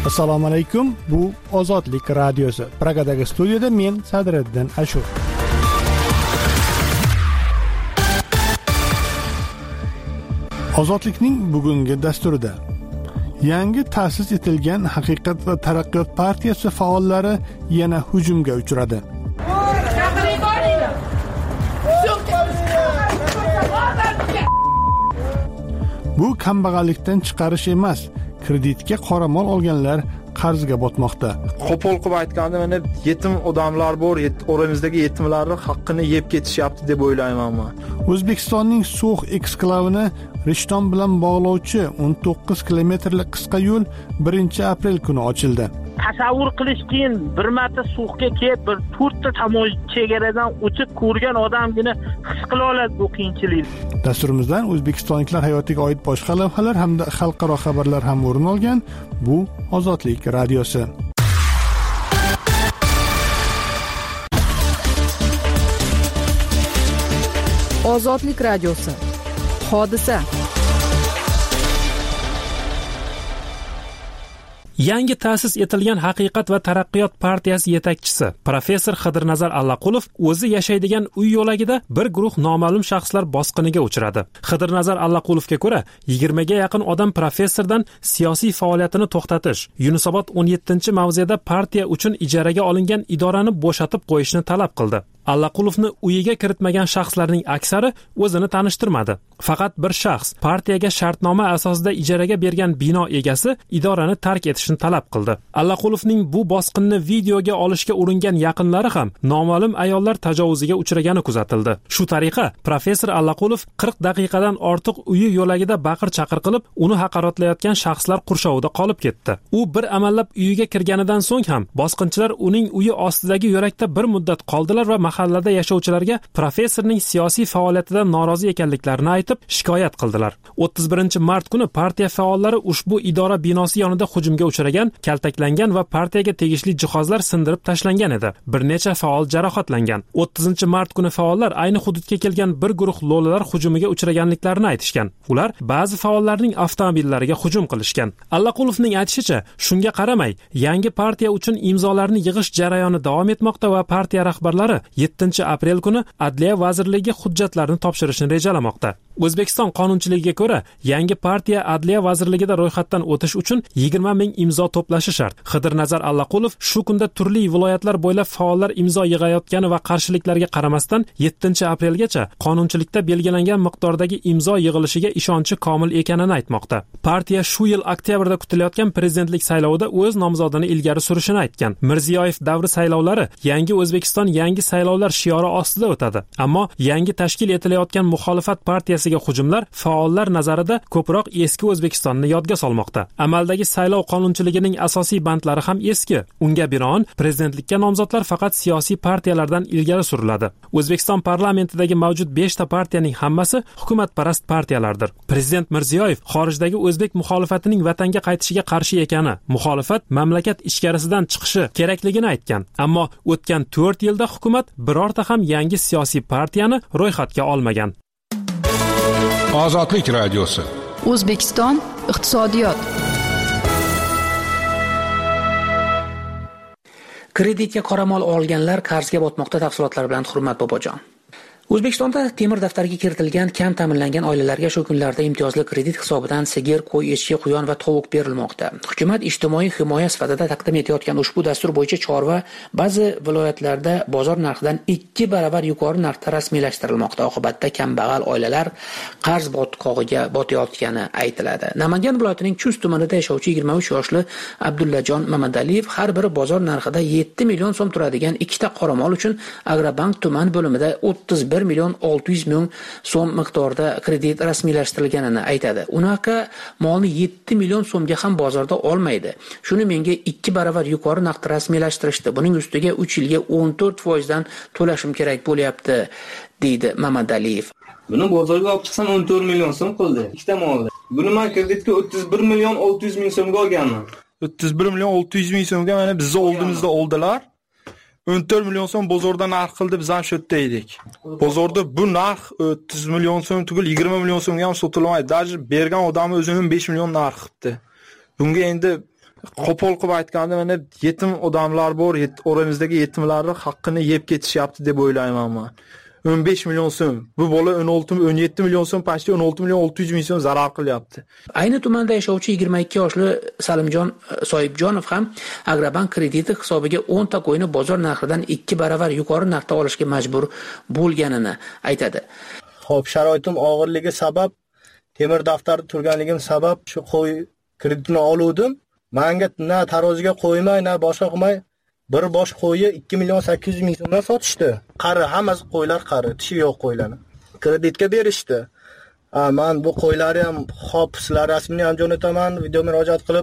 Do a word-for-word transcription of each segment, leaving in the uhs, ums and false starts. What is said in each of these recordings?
Assalomu alaykum. Bu Ozodlik radiosi. Pragadagi studiyada men Sadriddin Ashur. Ozodlikning bugungi dasturida yangi ta'sis etilgan Haqiqat va taraqqiyot partiyasi faollari yana hujumga uchradi. Bu kambag'allikdan chiqarish emas, kreditga qoramol olganlar qarzga botmoqda. Qo'pol qilib aytganda, mana yetim odamlar bor, oramizdagi yetimlarning haqqini yeb ketishyapti deb o'ylayman men. O'zbekistonning So'x eksklavini Rishton bilan bog'lovchi o'n to'qqiz kilometrlik qisqa yo'l birinchi aprel kuni ochildi. Tasavvur qilish qiyin, bir marta So'xga kelib, bir to'rtta tomon chegaradan o'tib ko'rgan odamgina his qila oladi bu qiyinchilikni. Dasturimizdan o'zbekistonliklar hayotiga oid boshqa lavhalar hamda xalqaro xabarlar ham o'rin olgan. Bu Ozodlik radiosi. Ozodlik radiosi. Hodisa. Yangi ta'sis etilgan Haqiqat va taraqqiyot partiyasi yetakchisi professor Xidirnazar Allaqulov o'zi yashaydigan uy yo'lagida bir guruh noma'lum shaxslar bosqiniga uchradi. Xidirnazar Allaqulovga ko'ra, yigirmaga yaqin odam professordan siyosiy faoliyatini to'xtatish, Yunusobod o'n yettinchi mavzeda partiya uchun ijaraga olingan idorani bo'shatib qo'yishni talab qildi. Allaqulovni uyiga kiritmagan shaxslarning aksari o'zini tanishtirmadi. Faqat bir shaxs partiyaga shartnoma asosida ijaraga bergan bino egasi idorani tark etishni talab qildi. Allaqulovning bu bosqinni videoga olishga uringan yaqinlari ham noma'lum ayollar tajovuziga uchragani kuzatildi. Shu tariqa professor Allaqulov qirq daqiqadan ortiq uyi yo'lagida baqir-chaqir qilib, uni haqoratlayotgan shaxslar qurshovida qolib ketdi. U bir amallab uyiga kirganidan so'ng ham bosqinchilar uning uyi ostidagi yo'lakda bir muddat qoldilar va mahallada yashovchilarga professorning siyosiy faoliyatidan norozi ekanliklarini aytib shikoyat qildilar. o'ttiz birinchi mart kuni partiya faollari ushbu idora binosi yonida hujumga uchragan, kaltaklangan va partiyaga tegishli jihozlar sindirib tashlangan edi. Bir necha faol jarohatlangan. o'ttizinchi mart kuni faollar ayni hududga kelgan bir guruh lo'lilar hujumiga uchraganliklarini aytishgan. Ular ba'zi faollarning avtomobillariga hujum qilishgan. Allaqulovning aytishicha, shunga qaramay, yangi partiya uchun imzolarni yig'ish jarayoni davom etmoqda va partiya rahbarlari yettinchi aprel kuni Adliya vazirligiga hujjatlarni topshirishni rejalamoqda. O'zbekiston qonunchiligiga ko'ra, yangi partiya Adliya vazirligida ro'yxatdan o'tish uchun yigirma ming imzo to'plashi shart. Xidirnazar Allaqulov shu kunda turli viloyatlar bo'ylab faollar imzo yig'ayotgani va qarshiliklarga qaramasdan yettinchi aprelgacha qonunchilikda belgilangan miqdordagi imzo yig'ilishiga ishonchi komil ekanini aytmoqda. Partiya shu yil oktyabrda kutilayotgan prezidentlik saylovida o'z nomzodini ilgari surishini aytgan. Mirziyoyev davri saylovlari yangi O'zbekiston yangi saylovlar shiori ostida o'tadi. Ammo yangi tashkil etilayotgan muxolifat partiyasiga hujumlar faollar nazarida ko'proq eski O'zbekistonni yodga solmoqda. Amaldagi saylov qonunchiligining asosiy bandlari ham eski. Unga binoan prezidentlikka nomzodlar faqat siyosiy partiyalardan ilgari suriladi. O'zbekiston parlamentidagi mavjud besh ta partiyaning hammasi hukumatparast partiyalardir. Prezident Mirziyoyev xorijdagi o'zbek muxolifatining vatanga qaytishiga qarshi ekani, muxolifat mamlakat ichkarisidan chiqishi kerakligini aytgan. Ammo o'tgan to'rt yilda hukumat birorta ham yangi siyosiy partiyani ro'yxatga olmagan. Ozodlik radiosi. O'zbekiston iqtisodiyot. Kreditga qoramol olganlar qarzga botmoqda. Tafsilotlar bilan Hurmat Bobojon. O'zbekistonda temir daftarga kiritilgan kam ta'minlangan oilalarga shu kunlarda imtiyozli kredit hisobidan sigir, qo'y, echki, quyon va tovuq berilmoqda. Hukumat ijtimoiy himoya sifatida taqdim etayotgan ushbu dastur bo'yicha chorva ba'zi viloyatlarda bozor narxidan ikki baravar yuqori narxda rasmiylashtirilmoqda. Oqibatda kambag'al oilalar qarz botqog'iga botayotgani aytiladi. Namangan viloyatining Chust tumanida yashovchi yigirma uch yoshli Abdullajon Mamadaliyev har biri bozor narxida yetti million so'm turadigan ikkita qoramol uchun Agrobank tuman bo'limida o'ttiz bir million olti yuz ming so'm miqdorida kredit rasmiylashtirilganini aytadi. Unaqa molni yetti million so'mga ham bozorda olmaydi. Shuni menga ikki baravar yuqori narxda rasmiylashtirishdi. Buning ustiga uch yilga o'n to'rt foiz dan to'lashim kerak bo'lyapti, deydi Mamadaliyev. Buni bozorga olib chiqsam o'n to'rt million so'm qildi. Ikkita molni. Buni men kreditga o'ttiz bir million olti yuz ming so'mga olganman. o'ttiz bir million olti yuz ming so'mga mana bizni oldimizda oldilar. o'n to'rt million so'm bozorda narx qildi, biz ham shu yerda edik. Bozorda bu narx o'ttiz million so'm tugul yigirma million so'mga ham sotilmaydi. Даже bergan odami o'zining besh million narx qildi. Bunga endi qo'pol qilib aytganda mana yetim odamlar bor, oramizdagi yetimlarning haqqini yeb ketishyapti deb o'ylayman men. o'n besh million so'm. Bu bola o'n olti o'n yetti million so'm, pastda o'n olti million olti yuz ming so'm zarar qilyapti. Ayni tumanda yashovchi yigirma ikki yoshli Salimjon Soyibjonov ham Agrobank krediti hisobiga o'n ta qo'yni bozor narxidan ikki baravar yuqori narxda olishga majbur bo'lganini aytadi. Xo'p, sharoitim og'irligi sabab, temir daftarda turganligim sabab shu qo'y kreditini oluvdim. Menga na taroziga qo'ymay, na boshqa qilmay bir bosh qo'yi ikki million sakkiz yuz ming so'mdan sotishdi. Qari, hammasi qo'ylar qari, tishi yo'q qo'ylarni. Kreditga berishdi. Ha, men bu qo'ylarni ham xo'p, sizlar rasmini ham jo'nataman, video murojaat qilib.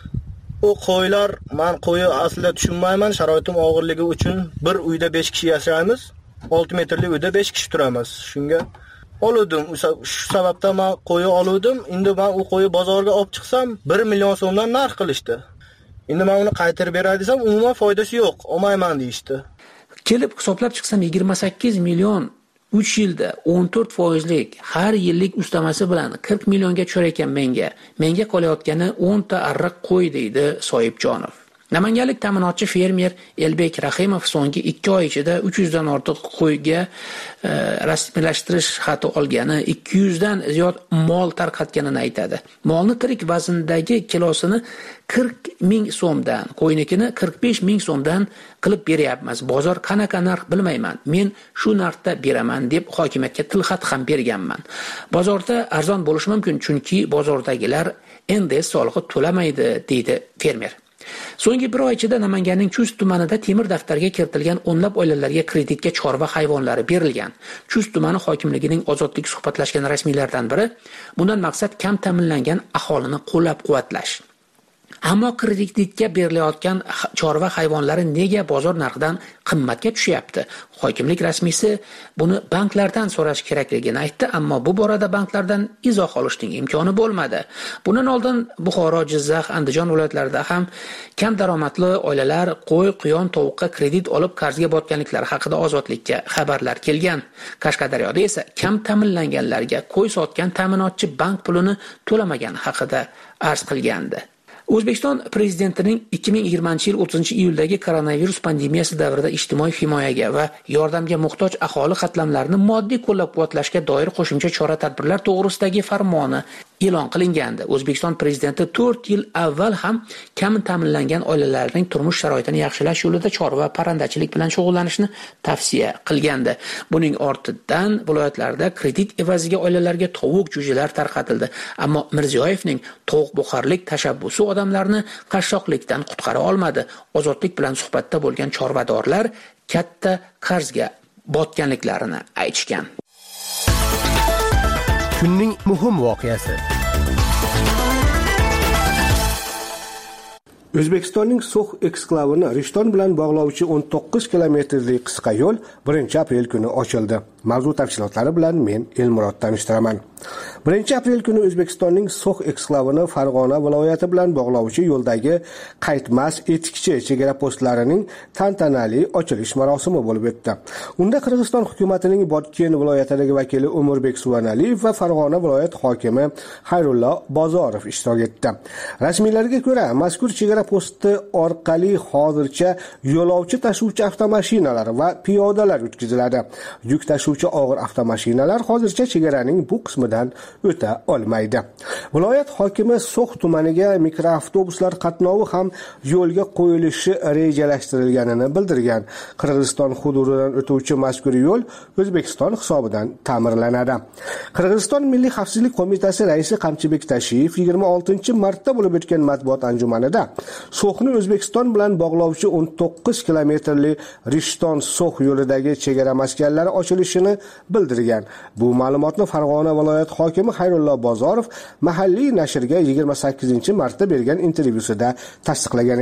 U qo'ylar, men qo'yi aslida tushunmayman, sharoitim og'irligi uchun bir uyda besh kishi yashaymiz. olti metrli uyda besh kishi turamiz. Shunga oluvdim. Shu sababdan men qo'yi oluvdim. Endi men u qo'yi bozorga olib chiqsam bir million so'mdan narx qilishdi. Endi men uni qaytarib beray desam, umuman foydasi yo'q, olmayman deyishdi. Kelib hisoblab chiqsam yigirma sakkiz million uch yilda o'n to'rt foizlik har yillik ustamasi bilan qirq millionga tushar ekan menga. Menga qolayotgani o'n ta arriq qo'y deydi Soyibjonov. Namanganlik ta'minotchi fermer Elbek Rahimov so'nggi ikki oy ichida uch yuz dan ortiq qo'yga e, rasmiylashtirish xati olgani, ikki yuz dan ziyod mol tarqatganini aytadi. Molni tirik vazndagi kilosini qirq ming so'mdan, qo'ynikini qirq besh ming so'mdan qilib beryapmiz. Bozor qanaqa narx bilmayman. Men shu narxda beraman deb hokimiyatga tilxat ham berganman. Bozorda arzon bo'lishi mumkin, chunki bozordagilar N D S solig'i to'lamaydi, deydi fermer. So'nggi bir oy ichida Namanganning Chust tumanida temir daftarga kiritilgan o'nlab oilalarga kreditga chorva hayvonlari berilgan. Chust tumani hokimligining ozodlik suhbatlashgan rasmiylardan biri, bundan maqsad kam ta'minlangan aholini qo'llab-quvvatlash. Ammo kreditga berilayotgan chorva hayvonlari nega bozor narxidan qimmatga tushyapti? Hokimlik rasmiysi buni banklardan so'rash kerakligini aytdi, ammo bu borada banklardan izoh olishning imkoni bo'lmadi. Bundan oldin Buxoro, Jizzax, Andijon viloyatlarida ham kam daromadli oilalar qo'y, quyon, tovuqqa kredit olib qarzga botganliklari haqida ozodlikka xabarlar kelgan. Qashqadaryoda esa kam ta'minlanganlarga qo'y sotgan ta'minotchi bank pulini to'lamagan haqida arz qilgandi. O'zbekiston prezidentining ikki ming yigirmanchi yil o'ttizinchi iyuldagi koronavirus pandemiyasi davrida ijtimoiy himoyaga va yordamga muhtoj aholi qatlamlarini moddiy qo'llab-quvvatlashga doir qo'shimcha chora-tadbirlar to'g'risidagi farmoni e'lon qilingandi. O'zbekiston prezidenti to'rt yil avval ham kam ta'minlangan oilalarning turmush sharoitini yaxshilash yo'lida chorva va parrandachilik bilan shug'ullanishni tavsiya qilgandi. Buning ortidan viloyatlarda kredit evaziga oilalarga tovuq, jo'jalar tarqatildi. Ammo Mirziyoyevning tovuq buqarlik tashabbusi odamlarni qashshoqlikdan qutqara olmadi. Ozodlik bilan suhbatda bo'lgan chorvadorlar katta qarzga botganliklarini aytishgan. Kunning muhim voqeasi. O'zbekistonning So'x eksklavini Rishton bilan bog'lovchi o'n to'qqiz kilometrlik qisqa yo'l birinchi aprel kuni ochildi. Mavzu tafsilotlari bilan men Elmurod tanishtiraman. birinchi aprel kuni O'zbekistonning So'x eksklavini Farg'ona viloyati bilan bog'lovchi yo'ldagi qaytmas etikchi chegara postlarining tantanali ochilish marosimi bo'lib o'tdi. Unda Qirg'iziston hukumatining Botken viloyatidagi vakili Umurbek Suvanaliyev va Farg'ona viloyat hokimi Xayrullo Bozorov ishtirok etdi. Rasmiylarga ko'ra, mazkur chegara posti orqali hozircha yo'lovchi tashuvchi avtomashinalar va piyodalar o'tkaziladi. Yuk tashuvchi og'ir avtomashinalar hozircha chegaraning bu qismidan o'ta olmaydi. Viloyat hokimi So'x tumaniga mikroavtobuslar qatnovi ham yo'lga qo'yilishi rejalashtirilganini bildirgan. Qirg'iziston hududidan o'tuvchi mazkur yo'l O'zbekiston hisobidan ta'mirlanadi. Qirg'iziston Milliy xavfsizlik qo'mitasi raisi Qamchibek Tashiyev yigirma oltinchi martda bo'lib o'tgan matbuot anjumanida So'xni O'zbekiston bilan bog'lovchi o'n to'qqiz kilometrli Rishton-So'x yo'lidagi chegara maskanlari ochilishini bildirgan. Bu ma'lumotni Farg'ona viloyat hokimi Xayrullo Bozorov mahalliy nashrga yigirma sakkizinchi martda bergan intervyusida tasdiqlagan edi.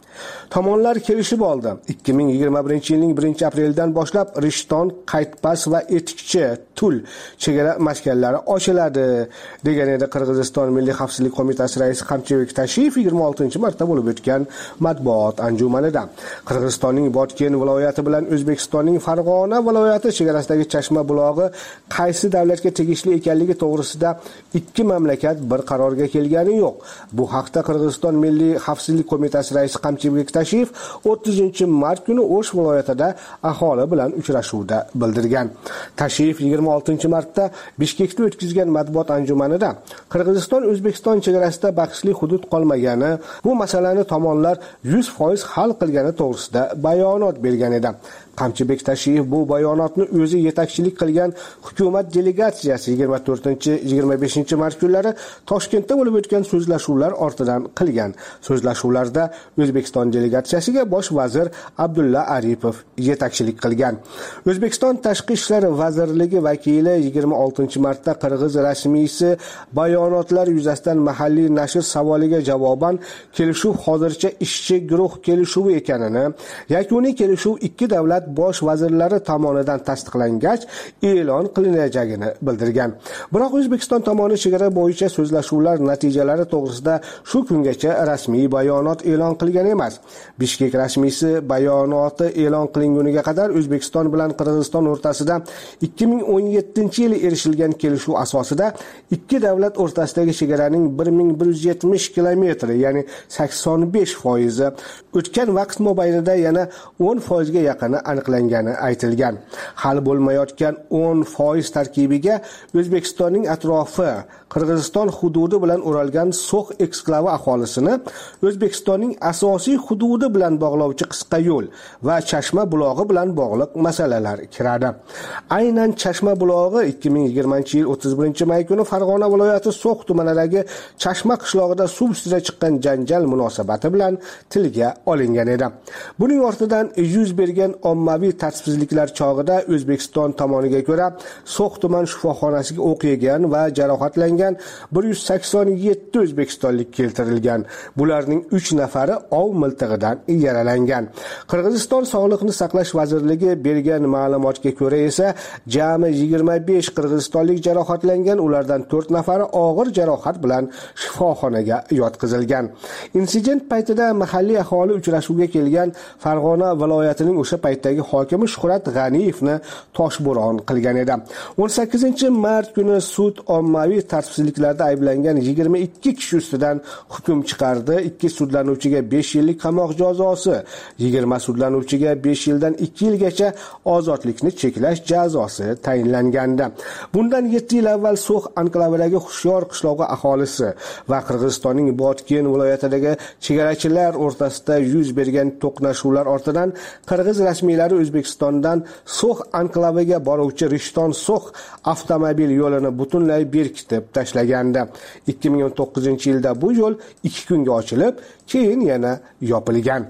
Tomonlar kelishib oldi. ikki ming yigirma birinchi yilning birinchi aprelidan boshlab Rishton, Qaytpas va Etikchi, Tul chegara maskanlari ochiladi, degan edi Qirg'iziston Milliy xavfsizlik qo'mitasi raisi Qamchibek Tashiyev yigirma oltinchi martda bo'lib o'tgan matbuot anjumanida. Qirg'izistonning Botken viloyati bilan O'zbekistonning Farg'ona viloyati chegarasidagi Chashma bulog'i qaysi davlatga tegishli ekanligi to'g'risida ikki mamlakat bir qarorga kelgani yo'q. Bu haqda Qirg'iziston Milliy xavfsizlik qo'mitasi raisi Qamchibek Tashiyev o'ttizinchi mart kuni O'sh viloyatida aholi bilan uchrashuvda bildirgan. Tashiyev yigirma oltinchi martda Bishkekda o'tkazgan matbuot anjumanida Qirg'iziston O'zbekiston chegarasida bahsli hudud qolmagani, bu masalani tomonlar yuz foiz hal qilgani to'g'risida bayonot bergan edi. Qamchibek Tashiyev bu bayonotni o'zi yetakchilik qilgan hukumat delegatsiyasi yigirma to'rtinchi yigirma beshinchi mart kunlari Toshkentda bo'lib o'tgan so'zlashuvlar ortidan qilgan. So'zlashuvlarda O'zbekiston delegatsiyasiga bosh vazir Abdulla Aripov yetakchilik qilgan. O'zbekiston Tashqi ishlar vazirligi vakili yigirma oltinchi martda Qirg'iz rasmiysi bayonotlar yuzasidan mahalliy nashr savoliga javoban kelishuv hozircha ishchi guruh kelishuvi ekanini, yakuniy kelishuv ikki davlat bosh vazirlari tomonidan tasdiqlangach e'lon qilinajagini bildirgan. Biroq O'zbekiston tomoni chegara bo'yicha so'zlashuvlar natijalari to'g'risida shu kungacha rasmiy bayonot e'lon qilgan emas. Bishkek rasmiysi bayonoti e'lon qilinguniga qadar O'zbekiston bilan Qirg'iziston o'rtasida ikki ming o'n yettinchi yili erishilgan kelishuv asosida ikki davlat o'rtasidagi chegaraning bir ming bir yuz yetmish kilometri, ya'ni sakson besh foizi, o'tgan vaqt mobaynida yana o'n foizga yaqini aniqlangani aytilgan. Hal bo'lmayotgan o'n foiz tarkibiga O'zbekistonning atrofi, Qirg'iziston hududi bilan o'ralgan So'x eksklavi aholisini O'zbekistonning asosiy hududi bilan bog'lovchi qisqa yo'l va Chashma bulog'i bilan bog'liq masalalar kiradi. Aynan Chashma bulog'i ikki ming yigirmanchi yil o'ttiz birinchi may kuni Farg'ona viloyati So'x tumanidagi Chashma qishlog'ida suv ustida chiqqan janjal munosabati bilan tilga olingan edi. Buning ortidan yuz bergan ommaviy tartibsizliklar chog'ida O'zbekiston tomoniga ko'ra So'x tuman shifoxonasiga o'q yegan va jarohatlangan bir yuz sakson yetti o'zbekistonlik keltirilgan. Bularning uch nafari ov miltig'idan yaralangan. Qirg'iziston Sog'liqni saqlash vazirligi bergan ma'lumotga ko'ra esa jami yigirma besh qirg'izistonlik jarohatlangan, ulardan to'rt nafari og'ir jarohat bilan shifoxonaga yotqizilgan. Insident paytida mahalliy aholi uchrashuvga kelgan Farg'ona viloyatining o'sha paytdagi hokimi Shuhrat G'aniyevni toshbo'ron qilgan edi. o'n sakkizinchi mart kuni sud ommaviy tartibsizliklarda ayblangan yigirma ikki kishi ustidan hukm chiqardi. ikki sudlanuvchiga besh yillik qamoq jazosi, yigirma sudlanuvchiga besh yildan ikki yilgacha ozodlikni cheklash jazosi tayinlangandi. Bundan yetti yil avval So'x anklavidagi Xushyor qishlog'i aholisi va Qirg'izistonning Botken viloyatidagi chegarachilar o'rtasida yuz bergan to'qnashuvlar ortidan Qirg'iz rasmiylari O'zbekistondan So'x anklaviga boruvchi Rishton-So'x avtomobil yo'lini butunlay berkitib tashlagandi. ikki ming o'n to'qqizinchi yilda bu yo'l ikki kunga ochilib, keyin yana yopilgan.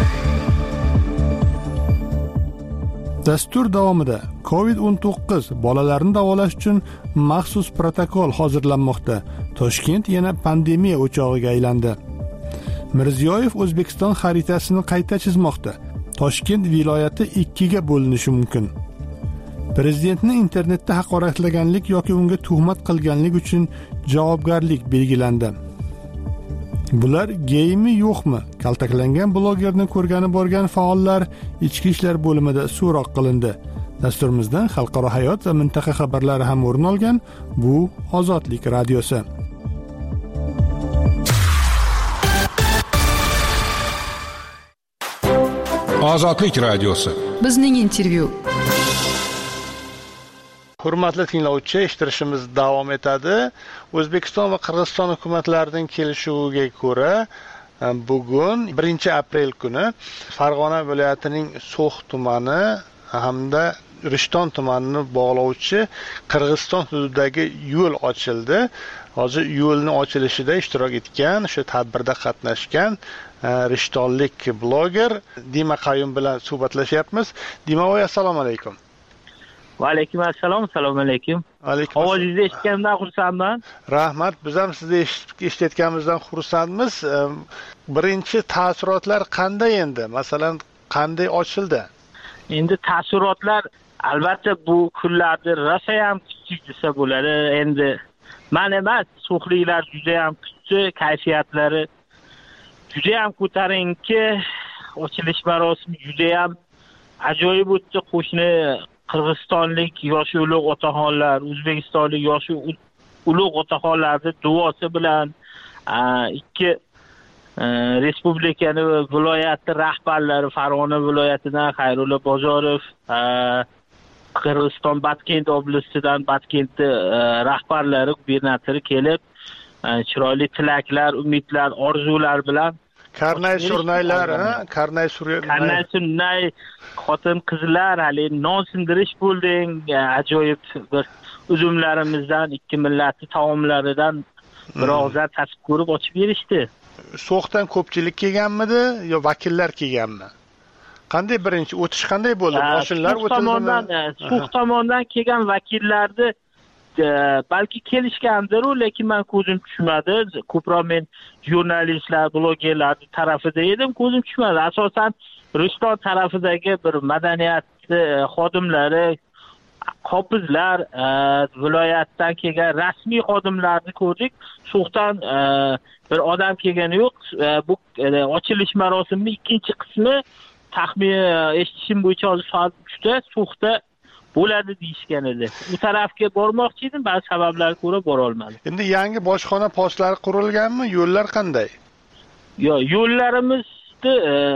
Dastur davomida covid o'n to'qqiz bolalarni davolash uchun maxsus protokol hozirlanmoqda. Toshkent yana pandemiya o'chog'iga aylandi. Mirziyoyev O'zbekiston xaritasini qayta chizmoqda. Toshkent viloyati ikkiga bo'linishi mumkin. Prezidentni internetda haqoratlaganlik yoki unga tuhmat qilganlik uchun javobgarlik belgilandi. Bular geymi yo'qmi? Kaltaklangan blogerni ko'rgani borgan faollar ichki ishlar bo'limida so'roq qilindi. Dasturimizdan xalqaro hayot va mintaqa xabarlari ham o'rin olgan. Bu Ozodlik radiosi. Ozodlik radiosi. Bizning intervyu. Hurmatli tinglovchi, eshittirishimiz davom etadi. O'zbekiston va Qirg'iziston hukumatlarining kelishuviga ko'ra, bugun birinchi aprel kuni Farg'ona viloyatining So'x tumani hamda Rishton tumanini bog'lovchi Qirg'iziston hududidagi yo'l ochildi. Hozir yo'lning ochilishida ishtirok etgan, shu tadbirda qatnashgan rishtonlik bloger Dima Qayum bilan suhbatlashyapmiz. Dima voy, assalomu alaykum. Va alaykum assalom, assalomu alaykum. Alaykum. Ovozingizni eshitganimdan xursandman. Rahmat, biz ham sizni eshitganimizdan xursandmiz. Birinchi taassurotlar qanday endi? Masalan, qanday ochildi? Endi taassurotlar albatta bu kunlarda rosa ham kuchli desa bo'ladi. Endi men emas, suhliklar juda ham kuchli, kayfiyatlari juda ham ko'tarinki, ochilish marosimi juda ham ajoyib o'tdi. Qo'shni Qirg'izistonlik yosh ulug' otaxonlar, O'zbekistonlik yosh ulug' otaxonlarning duosi bilan ikki respublikani va viloyatning rahbarlari, Farg'ona viloyatidan Xayrulla Bozorov, Qirg'iziston Batkent oblastidan Batkentni rahbarlari, gubernatori kelib, chiroyli tilaklar, umidlar, orzular bilan Karnay surnaylar, ha? Karnay surnay. Karnay surnay, xotin qizlar, hali non sindirish bo'lding, ajoyib bir uzumlarimizdan, ikki millatning taomlaridan bir og'izdan tatib ko'rib ochib berishdi. So'xdan ko'pchilik kelganmidi yo vakillar kelganmi? Qanday birinchi o'tish qanday bo'ldi? Moshinlar o'tildimi? So'x tomonidan kelgan vakillarni balki kelishgandir, lekin men ko'zim tushmadi. Ko'proq men jurnalistlar, blogerlar tarafida edim, ko'zim tushmadi. Asosan Rishton tarafidagi bir madaniyat xodimlari, qopizlar, viloyatdan kelgan rasmiy xodimlarni ko'rdik. So'xdan bir odam kelgani yo'q. Bu ochilish marosimining ikkinchi qismi taxmin eshitishim bo'yicha soat uchda So'xda bo'ladi deyishgan edi. U tarafga bormoqchi edim, ba'zi sabablarga ko'ra bora olmadim. Endi yangi bojxona postlari qurilganmi? Yo'llar qanday? Yo, yo'llarimizda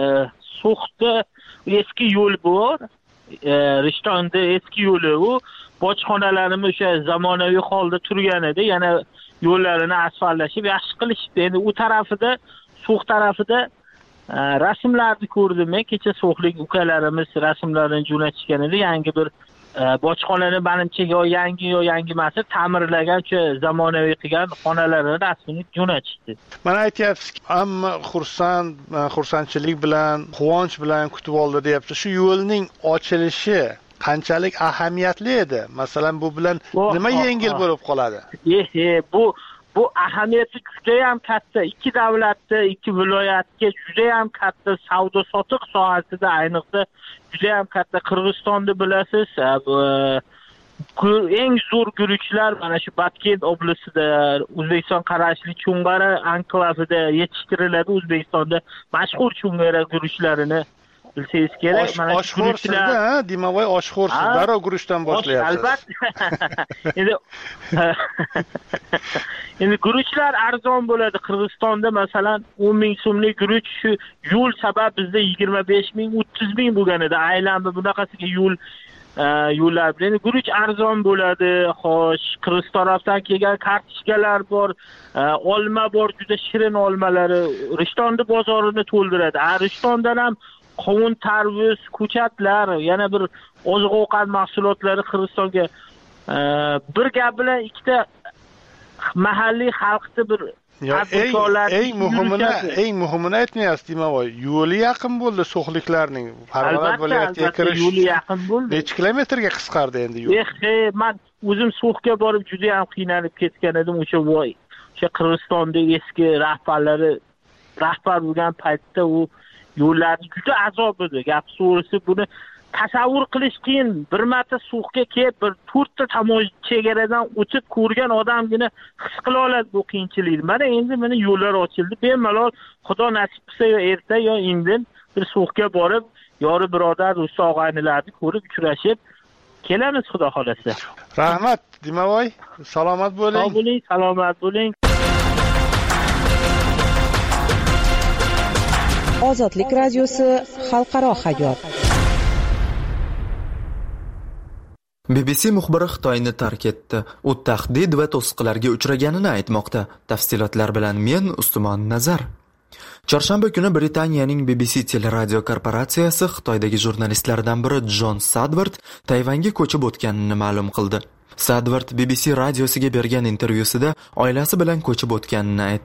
So'xda eski yo'l bor. Rishtonda eski yo'li u. Bojxonalarimiz o'sha zamonaviy holda turgan edi. Yana yo'llarini asfaltlashib, yaxshi qilishdi. Endi u tarafida, So'x tarafida rasmlarni ko'rdim. Men kecha So'xlik ukalarimiz rasmlarini jo'natishgan edi. Yangi bir bojxonani menimcha yo yangi yo yangi emas, ta'mirlagan, o'sha zamonaviy qilgan xonalarini rasmini jo'natishdi. Mana aytyapsiz, hamma xursand, xursandchilik bilan, quvonch bilan kutib oldi deyapti. Shu yo'lning ochilishi qanchalik ahamiyatli edi? Masalan, bu bilan nima yengil bo'lib qoladi? Eh, bu bu ahamiyati juda ham katta. Ikki davlatda, ikki viloyatga juda ham katta savdo sotiq sohasida, ayniqsa juda ham katta. Qirg'izistonni bilasiz, eng zo'r guruchlar mana shu Batkent oblastida, O'zbekiston qarashli Cho'ng'ara anklavida yetishtiriladi. O'zbekistonda mashhur Cho'ng'ara guruchlarini bilsangiz kerak. Mana shu guruchlar, ha, Dimavoy oshxo'rsiz, darrov guruchdan boshlayapsiz. Albatta. Endi Endi guruchlar arzon bo'ladi. Qirg'izistonda masalan o'n ming so'mlik guruch shu yo'l sabab bizda yigirma besh ming, o'ttiz ming bo'lgan edi. Aylanma bunaqasiga yo'l yo'llar bilan guruch arzon bo'ladi. Xo'sh, Qirg'iz tarafdan kelgan kartochkalar bor, olma bor, juda shirin olmalari Rishtonni bozorini to'ldiradi. A Rishtondan ham qovun, tarvuz, ko'chatlar, yana bir oziq-ovqat mahsulotlari Qirg'izistonga bir gap bilan ikkita mahalliy xalqni bir eng muhimini eng muhimini aytmayapsiz, Dimavoy. Yo'li yaqin bo'ldi So'xliklarning. Farg'ona viloyatiga kirish yo'li yaqin bo'ldi. Necha kilometrga qisqardi endi yo'l? Eh, men o'zim So'xga borib juda ham qiynalib ketgan edim. O'sha voy, o'sha Qirg'izistonda eski rahbarlari rahbar bo'lgan paytda u yo'llarni juda azob edi. Gap to'g'risi buni tasavvur qilish qiyin. Bir marta So'xga kelib, bir to'rtta tomon chegaradan o'tib ko'rgan odamgina his qila oladi bu qiyinchilikni. Mana endi meni yo'llar ochildi. Bemalol Xudo nasib qilsa yo erta yo indin bir So'xga borib, yori birodar, do'st og'aynilarni ko'rib uchrashib kelamiz, Xudo xolasa. Rahmat, Dimavoy. Salomat bo'ling. Sog' bo'ling, salomat bo'ling. Ozodlik radiosi xalqaro hayot. B B C muxbiri Xitoyni tark etdi. U tahdid va to'siqlarga uchraganini aytmoqda. Tafsilotlar bilan men Ustimon Nazar. Chorshanba kuni Britaniyaning B B C teleradio korporatsiyasi Xitoydagi jurnalistlardan biri Jon Sadvart Tayvanga ko'chib o'tganini ma'lum qildi. Sadvart B B C radiosiga bergan intervyusida oilasi bilan ko'chib o'tganini aytdi.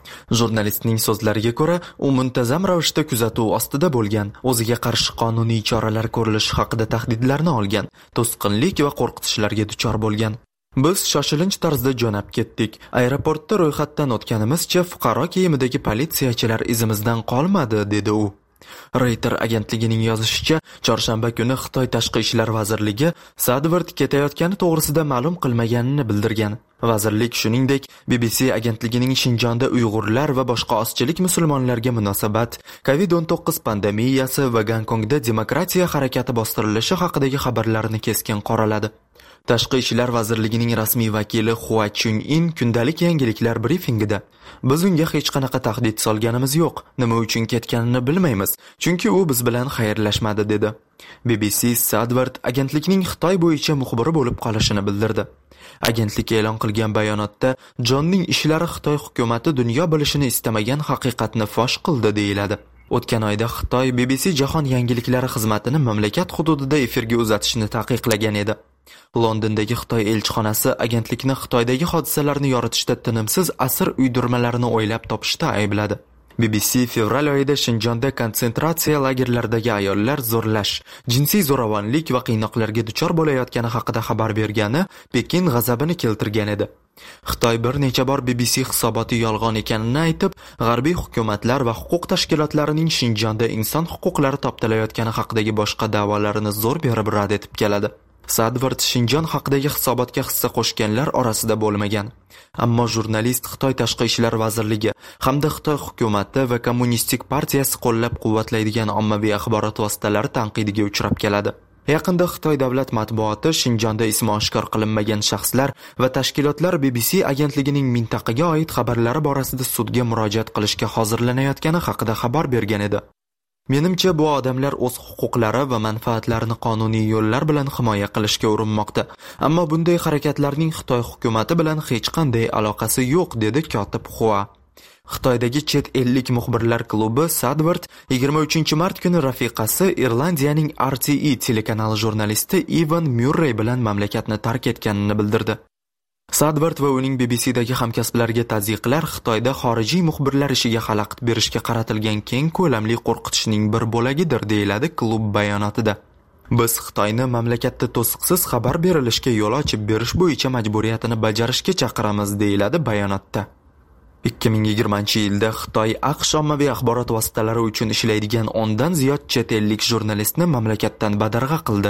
Jurnalistning so'zlariga ko'ra, u muntazam ravishda kuzatuv ostida bo'lgan, o'ziga qarshi qonuniy choralar ko'rilishi haqida tahdidlarni olgan, to'sqinlik va qo'rqitishlarga duchor bo'lgan. Biz shoshilinch tarzda jo'nab ketdik. Aeroportda ro'yxatdan o'tganimizcha fuqaro kiyimidagi politsiyachilar izimizdan qolmadi, dedi u. Reuters agentligining yozishicha, chorshanba kuni Xitoy Tashqi ishlar vazirligi Sadvard ketayotgani to'g'risida ma'lum qilmaganini bildirgan. Vazirlik shuningdek, B B C agentligining Shinjonda Uyg'urlar va boshqa ozchilik musulmonlarga munosabat, covid o'n to'qqiz pandemiyasi va Gonkongda demokratiya harakati bostirilishi haqidagi xabarlarni keskin qoraladi. Tashqi ishlar vazirligining rasmiy vakili Hua Chunying kundalik yangiliklar brifingida biz unga hech qanaqa tahdid solganimiz yo'q, nima uchun ketganini bilmaymiz, chunki u biz bilan xayrlashmadi, dedi. B B C Sadvard agentlikning Xitoy bo'yicha muxbiri bo'lib qolishini bildirdi. Agentlik e'lon qilgan bayonotda Jonning ishlari Xitoy hukumatı dunyo bilishini istamagan haqiqatni fosh qildi, deyiladi. O'tgan oyda Xitoy B B C jahon yangiliklari xizmatini mamlakat hududida efirga uzatishni taqiqlagan edi. Londondagi Xitoy elchixonasi agentlikni Xitoydagi hodisalarni yoritishda tinimsiz asr uydirmalarini o'ylab topishda aybladi. B B C fevral oyida Shinjonda konsentratsiya lagerlaridagi ayollar zo'rlash, jinsiy zo'ravonlik va qiynoqlarga duchor bo'layotgani haqida xabar bergani Pekin g'azabini keltirgan edi. Xitoy bir necha bor B B C hisoboti yolg'on ekanini aytib, g'arbiy hukumatlar va huquq tashkilotlarining Shinjonda inson huquqlari toptalayotgani haqidagi boshqa da'volarini zo'r berib rad etib keladi. Sadvard Shinjon haqidagi hisobotga hissa qo'shganlar orasida bo'lmagan. Ammo jurnalist Xitoy Tashqi ishlar vazirligi hamda Xitoy hukumati va kommunistik partiyasi qo'llab-quvvatlaydigan ommaviy axborot vositalari tanqidiga uchrab keladi. Yaqinda Xitoy davlat matbuoti Shinjonda ismi oshkor qilinmagan shaxslar va tashkilotlar B B C agentligining mintaqaga oid xabarlari borasida sudga murojaat qilishga hozirlanayotgani haqida xabar bergan edi. Menimcha bu odamlar o'z huquqlari va manfaatlarini qonuniy yo'llar bilan himoya qilishga urinmoqda. Ammo bunday harakatlarning Xitoy hukumati bilan hech qanday aloqasi yo'q, dedi kotib Hua. Xitoydagi chet ellik muxbirlar klubi Sadvard yigirma uchinchi mart kuni rafiqasi Irlandiyaning R T E telekanali jurnalisti Ivan Murray bilan mamlakatni tark etganini bildirdi. Sadvard va uning B B C'dagi hamkasblariga tazyiqlar Xitoyda xorijiy muxbirlar ishiga xalaqit berishga qaratilgan keng ko'lamli qo'rqitishning bir bo'lagidir, deyiladi klub bayonotida. Biz Xitoyni mamlakatda to'siqsiz xabar berilishga yo'l ochib berish bo'yicha majburiyatini bajarishga chaqiramiz, deyiladi bayonotda. ikki ming yigirmanchi yilda Xitoy AQSh ommaviy axborot vositalari uchun ishlaydigan o'ndan ziyod chet ellik jurnalistni mamlakatdan badarg'a qildi.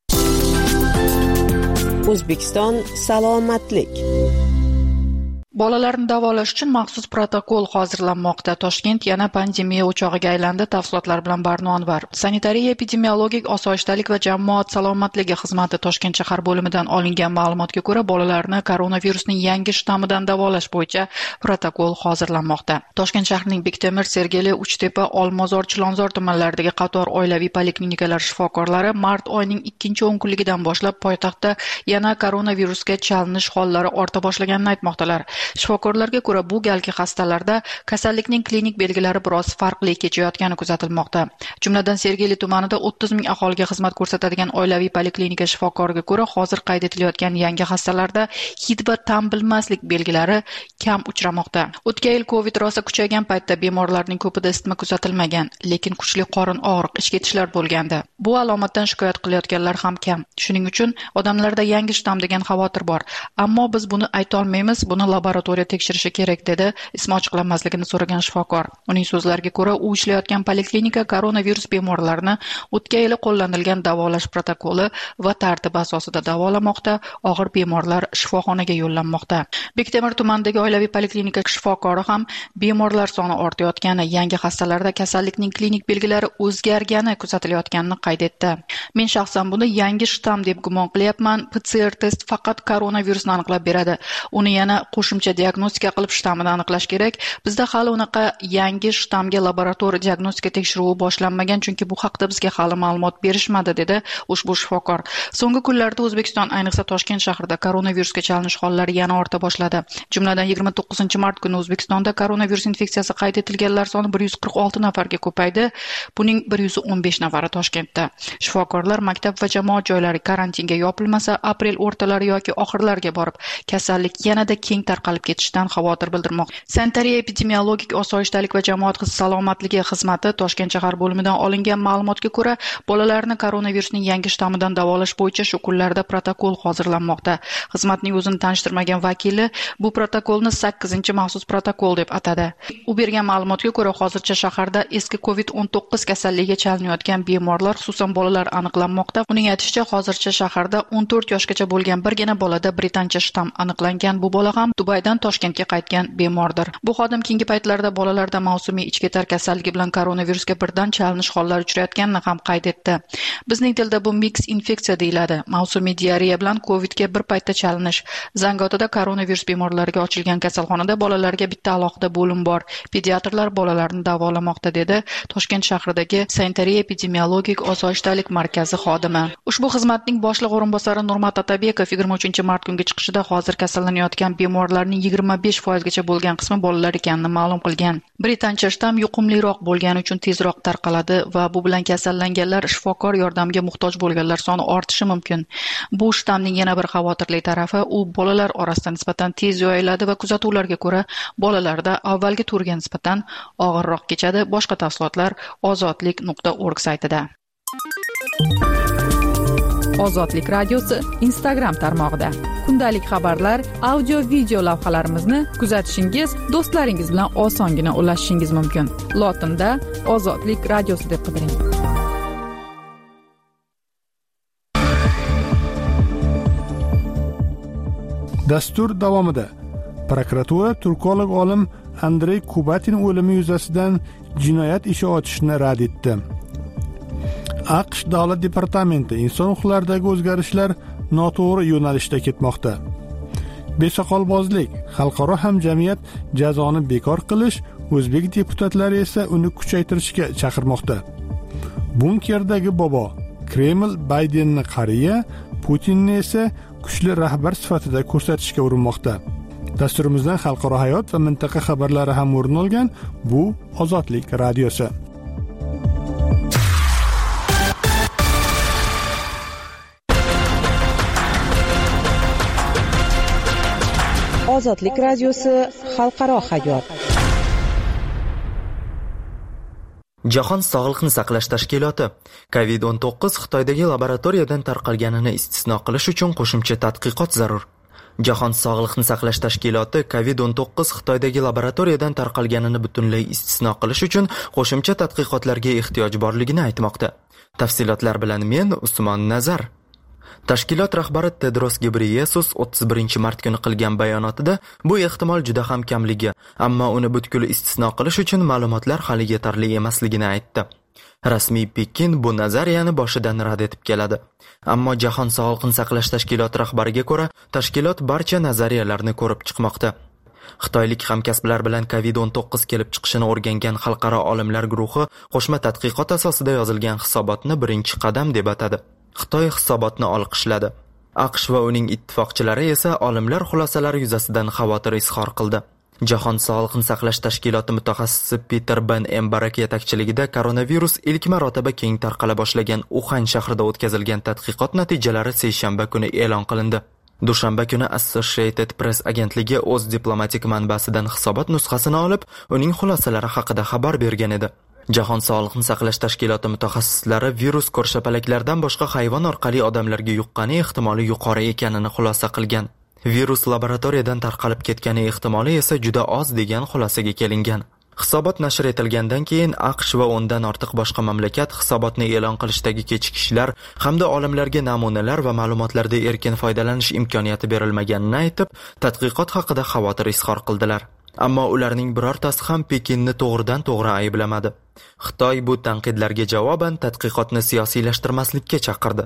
O'zbekiston salomatlik. Bolalarni davolash uchun maxsus protokol hozirlanmoqda. Toshkent yana pandemiya o'chog'iga aylandi. Tafsilotlar bilan Barno Anvar. Sanitariya epidemiologik osoyishtalik va jamoat salomatligi xizmati Toshkent shahar bo'limidan olingan ma'lumotga ko'ra, bolalarni koronavirusning yangi shtammidan davolash bo'yicha protokol hozirlanmoqda. Toshkent shahrining Bektemir, Sergeli, Uchtepa, Olmazor, Chilonzor tumanlaridagi qator oilaviy poliklinikalar shifokorlari mart oyining ikkinchi o'n kunligidan boshlab poytaxtda yana koronavirusga chalinish hollari orta boshlaganini aytmoqdalar. Shifokorlarga ko'ra, bu galgi xastalarda kasallikning klinik belgilari biroz farqli kechayotgani kuzatilmoqda. Jumladan Sergeli tumanida o'ttiz ming aholiga xizmat ko'rsatadigan oilaviy poliklinika shifokoriga ko'ra, hozir qayd etilayotgan yangi xastalarda hid va ta'm bilmaslik belgilari kam uchramoqda. O'tgan yil Covid rosa kuchaygan paytda bemorlarning ko'pida isitma kuzatilmagan, lekin kuchli qorin og'riq, ish ketishlar bo'lgandi. Bu alomatdan shikoyat qilayotganlar ham kam. Shuning uchun odamlarda yangi shtam degan xavotir bor. Ammo biz buni ayta olmaymiz, buni laboratoriya tekshirishi kerak, dedi ismi ochiqlanmasligini so'ragan shifokor. Uning so'zlariga ko'ra, u ishlayotgan poliklinika koronavirus bemorlarini o'tgan yili qo'llanilgan davolash protokoli va tartibi asosida davolamoqda. Og'ir bemorlar shifoxonaga yo'llanmoqda. Bektemir tumanidagi oilaviy poliklinika shifokori ham bemorlar soni ortayotgani, yangi xastalarda kasallikning klinik belgilari o'zgargani kuzatilayotganini qayd etdi. Men shaxsan buni yangi shtam deb gumon qilyapman. P C R test faqat koronavirusni aniqlab beradi. Uni yana qo'shimcha diagnostika qilib shtammini aniqlash kerak. Bizda hali unaqa yangi shtamga laboratoriya diagnostika tekshiruvi boshlanmagan, chunki bu haqda bizga hali ma'lumot berishmadi, dedi ushbu shifokor. So'nggi kunlarda O'zbekiston, ayniqsa Toshkent shahrida koronavirusga chalinish hollari yana orta boshladi. Jumladan yigirma to'qqizinchi mart kuni O'zbekistonda koronavirus infeksiyasi qayd etilganlar soni bir yuz qirq olti nafarga ko'paydi. Buning bir yuz o'n besh nafari Toshkentda. Shifokorlar maktab va jamoat joylari karantinga yopilmasa, aprel o'rtalari yoki oxirlariga borib kasallik yanada keng tarqalishi qamalib ketishidan xavotir bildirmoqda. Sanitariya epidemiologik osoyishtalik va jamoat salomatligi xizmati Toshkent shahar bo'limidan olingan ma'lumotga ko'ra, bolalarni koronavirusning yangi shtammidan davolash bo'yicha shu kunlarda protokol hozirlanmoqda. Xizmatning o'zini tanishtirmagan vakili bu protokolni sakkizinchi maxsus protokol deb atadi. U bergan ma'lumotga ko'ra, hozircha shaharda eski covid o'n to'qqiz kasalligiga chalinayotgan bemorlar, xususan bolalar aniqlanmoqda. Uning aytishicha, hozircha shaharda o'n to'rt yoshgacha bo'lgan birgina bolada britancha shtamm aniqlangan. Bu bola ham Dubaydan Toshkentga qaytgan bemordir. Bu xodim keyingi paytlarda bolalarda mavsumiy ichki-tar kasalligi bilan koronavirusga birdan chalinish hollari uchrayotganini ham qayd etdi. Bizning tilda bu mix infeksiya deyiladi. Mavsumiy diareya bilan covidga bir paytda chalinish. Zangiotada koronavirus bemorlariga ochilgan kasalxonada bolalarga bitta alohida bo'lim bor. Pediatrlar bolalarni davolamoqda, dedi Toshkent shahridagi sanitariya epidemiologik osoyishtalik markazi xodimi. Ushbu xizmatning boshliq o'rinbosari Nurmat Otabekov yigirma uchinchi mart kungi chiqishida hozir kasallanayotgan bemorlarning yigirma besh foizgacha bo'lgan qismi bolalar ekanini ma'lum qilgan. Britancha shtamm yuqumliroq bo'lgani uchun tezroq tarqaladi va bu bilan kasallanganlar, shifokor yordamiga muhtoj bo'lganlar soni ortishi mumkin. Bu shtammning yana bir xavotirli tarafi, u bolalar orasida nisbatan tez yoyiladi va kuzatuvlarga ko'ra bolalarda avvalgi turga nisbatan og'irroq kechadi. Boshqa tafsilotlar ozodlik nuqta org saytida. Ozodlik radiosi Instagram tarmog'ida kundalik xabarlar, audio video lavhalarimizni kuzatishingiz, do'stlaringiz bilan osongina ulashishingiz mumkin. Lotinda Ozodlik radiosi deb qidiring. Dastur davomida prokuratura turkolog olim Andrey Kubatin o'limi yuzasidan jinoyat ishi ochishni rad etdi. AQSh Davlat departamenti inson huquqlaridagi o'zgarishlar noto'g'ri yo'nalishda ketmoqda. Besoqolbozlik, xalqaro hamjamiyat jazoni bekor qilish, o'zbek deputatlari esa uni kuchaytirishga chaqirmoqda. Bunkerdagi bobo Kreml Baydenni qariya, Putinni esa kuchli rahbar sifatida ko'rsatishga urinmoqda. Dasturimizdan xalqaro hayot va mintaqa xabarlari ham o'rin olgan. Bu Ozodlik radiosi. Ozodlik radiosi xalqaro hayot. Jahon Sog'liqni saqlash tashkiloti covid o'n to'qqiz Xitoydagi laboratoriyadan tarqalganini istisno qilish uchun qo'shimcha tadqiqot zarur. Jahon Sog'liqni saqlash tashkiloti covid o'n to'qqiz Xitoydagi laboratoriyadan tarqalganini butunlay istisno qilish uchun qo'shimcha tadqiqotlarga ehtiyoj borligini aytmoqda. Tafsilotlar bilan men Usmon Nazar. Tashkilot rahbari Tedros Gebreyesus o'ttiz birinchi mart kuni qilgan bayonotida bu ehtimol juda ham kamligi, ammo uni butkul istisno qilish uchun ma'lumotlar hali yetarli emasligini aytdi. Rasmiy Pekin bu nazariyani boshidan rad etib keladi. Ammo Jahon Sog'liqni saqlash tashkiloti rahbariga ko'ra, tashkilot barcha nazariyalarni ko'rib chiqmoqda. Xitoylik hamkasblar bilan covid o'n to'qqiz kelib chiqishini o'rgangan xalqaro olimlar guruhi qo'shma tadqiqot asosida yozilgan hisobotni birinchi qadam deb atadi. Xitoy hisobotni olqishladi. AQSh va uning ittifoqchilari esa olimlar xulosalari yuzasidan xavotir izhor qildi. Jahon Sog'liqni saqlash tashkiloti mutaxassisi Peter Ben Embarak yetakchiligida koronavirus ilk marotaba keng tarqala boshlagan Uxan shahrida o'tkazilgan tadqiqot natijalari seshanba kuni e'lon qilindi. Dushanba kuni Associated Press agentligi o'z diplomatik manbasidan hisobot nusxasini olib, uning xulosalari haqida xabar bergan edi. Jahon Sog'liqni saqlash tashkiloti mutaxassislari virus ko'rshapalaklardan boshqa hayvon orqali odamlarga yuqqani ehtimoli yuqori ekanini xulosa qilgan. Virus laboratoriyadan tarqalib ketgani ehtimoli esa juda oz degan xulosaga kelingan. Hisobot nashr etilgandan keyin AQSh va o'ndan ortiq boshqa mamlakat hisobotni e'lon qilishdagi kechikishlar hamda olimlarga namunalar va ma'lumotlardan erkin foydalanish imkoniyati berilmaganini aytib, tadqiqot haqida xavotir izhor qildilar. Ammo ularning birortasi ham Pekinni to'g'ridan to'g'ri ayblamadi. Xitoy bu tanqidlarga javoban tadqiqotni siyosiylashtirmaslikka chaqirdi.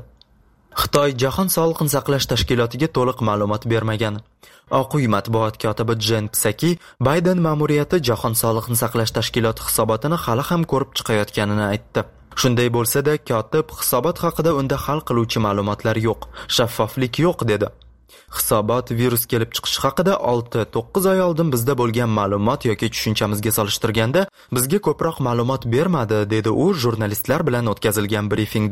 Xitoy Jahon Sog'liqni saqlash tashkilotiga to'liq ma'lumot bermagan. Oq uy matbuot kotibi Jen Psaki Bayden ma'muriyati Jahon Sog'liqni saqlash tashkiloti hisobotini hali ham ko'rib chiqayotganini aytdi. Shunday bo'lsa-da, kotib hisobot haqida unda hal qiluvchi ma'lumotlar yo'q, shaffoflik yo'q dedi. Hisobot virus kelib chiqish haqida olti to'qqiz oy oldin bizda bo'lgan ma'lumot yoki tushunchamizga solishtirganda bizga ko'proq ma'lumot bermadi, dedi u jurnalistlar bilan o'tkazilgan brifingda.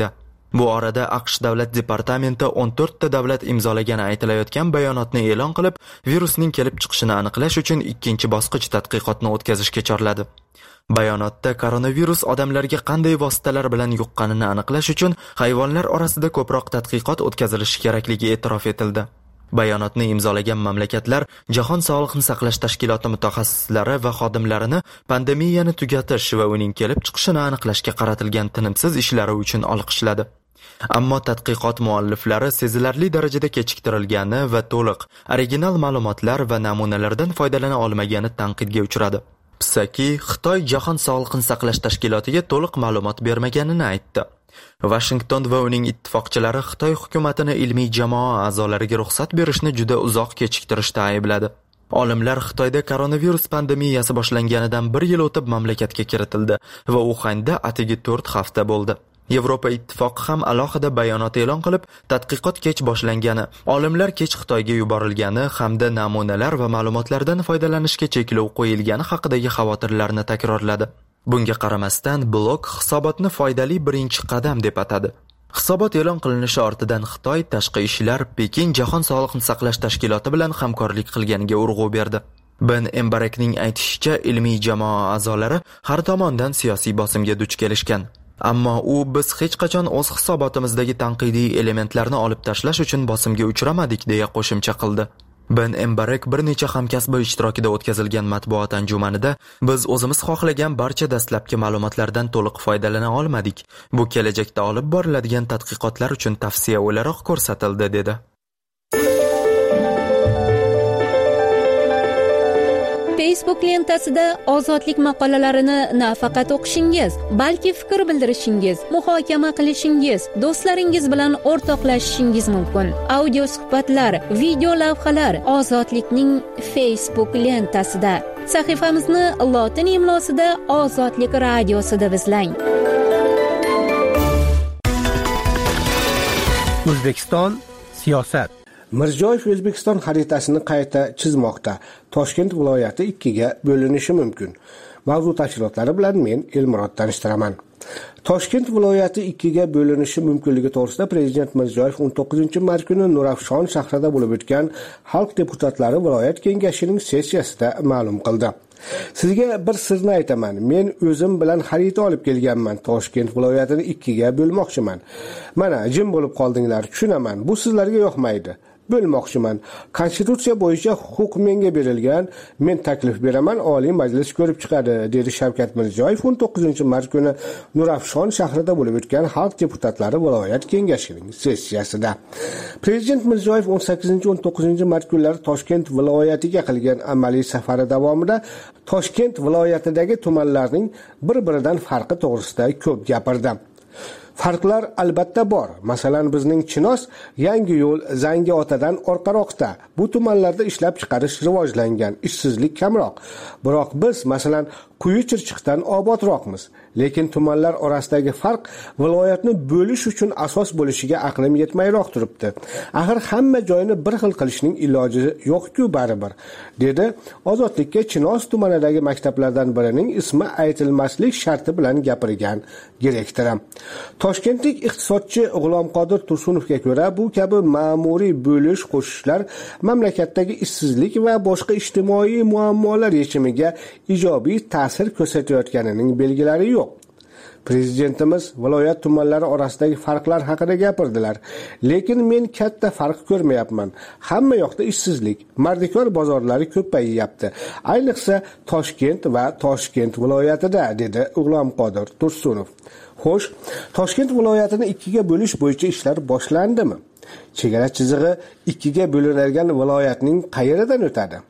Bu orada AQSh davlat departamenti o'n to'rtta davlat imzolagani aytilayotgan bayonotni e'lon qilib, virusning kelib chiqishini aniqlash uchun ikkinchi bosqich tadqiqotni o'tkazishga chorladi. Bayonotda koronavirus odamlarga qanday vositalar bilan yuqqanini aniqlash uchun hayvonlar orasida ko'proq tadqiqot o'tkazilishi kerakligi e'tirof etildi. Bayonotni imzolagan mamlakatlar Jahon sog'liqni saqlash tashkiloti mutaxassislari va xodimlarini pandemiyani tugatish va uning kelib chiqishini aniqlashga qaratilgan tinimsiz ishlari uchun olqishladi. Ammo tadqiqot mualliflari sezilarli darajada kechiktirilgani va to'liq original ma'lumotlar va namunalardan foydalana olmagani tanqidga uchradi. Psaki Xitoy Jahon sog'liqni saqlash tashkilotiga to'liq ma'lumot bermaganini aytdi. Washington va uning ittifoqchilari Xitoy hukumatini ilmiy jamoa a'zolariga ruxsat berishni juda uzoq kechiktirishda aybladi. Olimlar Xitoyda koronavirus pandemiyasi boshlanganidan bir yil o'tib mamlakatga kiritildi va Uxanda atigi to'rt hafta bo'ldi. Yevropa ittifoqi ham alohida bayonot e'lon qilib, tadqiqot kech boshlangani, olimlar kech Xitoyga yuborilgani hamda namunalar va ma'lumotlardan foydalanishga cheklov qo'yilgani haqidagi xavotirlarni takrorladi. Bunga qaramasdan blog hisobotni foydali birinchi qadam deb atadi. Hisobot e'lon qilinishi ortidan Xitoy tashqi ishlar Pekin Jahon sog'liqni saqlash tashkiloti bilan hamkorlik qilganiga urg'u berdi. Ben Embarekning aytishicha, ilmiy jamoa a'zolari har tomondan siyosiy bosimga duch kelishgan. Ammo u biz hech qachon o'z hisobotimizdagi tanqidiy elementlarni olib tashlash uchun bosimga uchramadik deya qo'shimcha qildi. Ben Embarek bir necha hamkasbi ishtirokida o'tkazilgan matbuot anjumanida biz o'zimiz xohlagan barcha dastlabki ma'lumotlardan to'liq foydalana olmadik. Bu kelajakda olib boriladigan tadqiqotlar uchun tavsiya o'laroq ko'rsatildi dedi. Facebook lentasida ozodlik maqolalarini nafaqat o'qishingiz, balki fikr bildirishingiz, muhokama qilishingiz, do'stlaringiz bilan o'rtoqlashishingiz mumkin. Audio suhbatlar, video lavhalar Ozodlikning Facebook lentasida. Sahifamizni lotin imlosida Ozodlik radiosi deb izlang. O'zbekiston siyosat. Mirziyoyev O'zbekiston xaritasini qayta chizmoqda. Toshkent viloyati ikkiga bo'linishi mumkin. Mavzu tafsilotlari bilan men Elmurod tanishtiraman. Toshkent viloyati ikkiga bo'linishi mumkinligi to'g'risida Prezident Mirziyoyev o'n to'qqizinchi mart kuni Nurafshon shahrida bo'lib o'tgan xalq deputatlari viloyat kengashining sessiyasida ma'lum qildi. Sizga bir sirni aytaman. Men o'zim bilan xarita olib kelganman. Toshkent viloyatini ikkiga bo'lmoqchiman. Mana jim bo'lib qoldinglar, tushunaman. Bu sizlarga yoqmaydi. Bo'lmoqchiman. Konstitutsiya bo'yicha huquq menga berilgan. Men taklif beraman, Oliy Majlis ko'rib chiqadi, dedi Shavkat Mirziyoyev o'n to'qqizinchi mart kuni Nurafshon shahrida bo'lib o'tgan xalq deputatlari viloyat kengashining sessiyasida. Prezident Mirziyoyev o'n sakkizinchi o'n to'qqizinchi mart kunlari Toshkent viloyatiga qilgan amaliy safari davomida Toshkent viloyatidagi tumanlarning bir-biridan farqi to'g'risida ko'p gapirdi. Farqlar albatta bor. Masalan, bizning Chinoz yangi yo'l Zangiotadan orqaroqda. Bu tumanlarda ishlab chiqarish rivojlangan, ishsizlik kamroq. Biroq biz, masalan, Quyi Chirchiqdan obodroqmiz. Lekin tumanlar orasidagi farq viloyatni bo'lish uchun asos bo'lishiga aqlim yetmayroq turibdi. Axir hamma joyni bir xil qilishning iloji yo'q-ku baribir, dedi Ozodlikka Chinoz tumanidagi maktablardan birining ismi aytilmaslik sharti bilan gapirgan direktori. Toshkentlik iqtisodchi G'ulomqodir Tursunovga ko'ra, bu kabi ma'muriy bo'lish qo'shishlar mamlakatdagi ishsizlik va boshqa ijtimoiy muammolar yechimiga ijobiy ta'sir ko'rsatayotganining belgilari yo'q. Prezidentimiz viloyat tumanlari orasidagi farqlar haqida gapirdilar. Lekin men katta farq ko'rmayapman. Hamma yoqda ishsizlik, mardikor bozorlari ko'payyapti. Ayniqsa Toshkent va Toshkent viloyatida, dedi G'ulomqodir Tursunov. Xo'sh, Toshkent viloyatini ikkiga bo'lish bo'yicha ishlar boshlandimi? Chegara chizig'i ikkiga bo'linadigan viloyatning qayeridan o'tadi?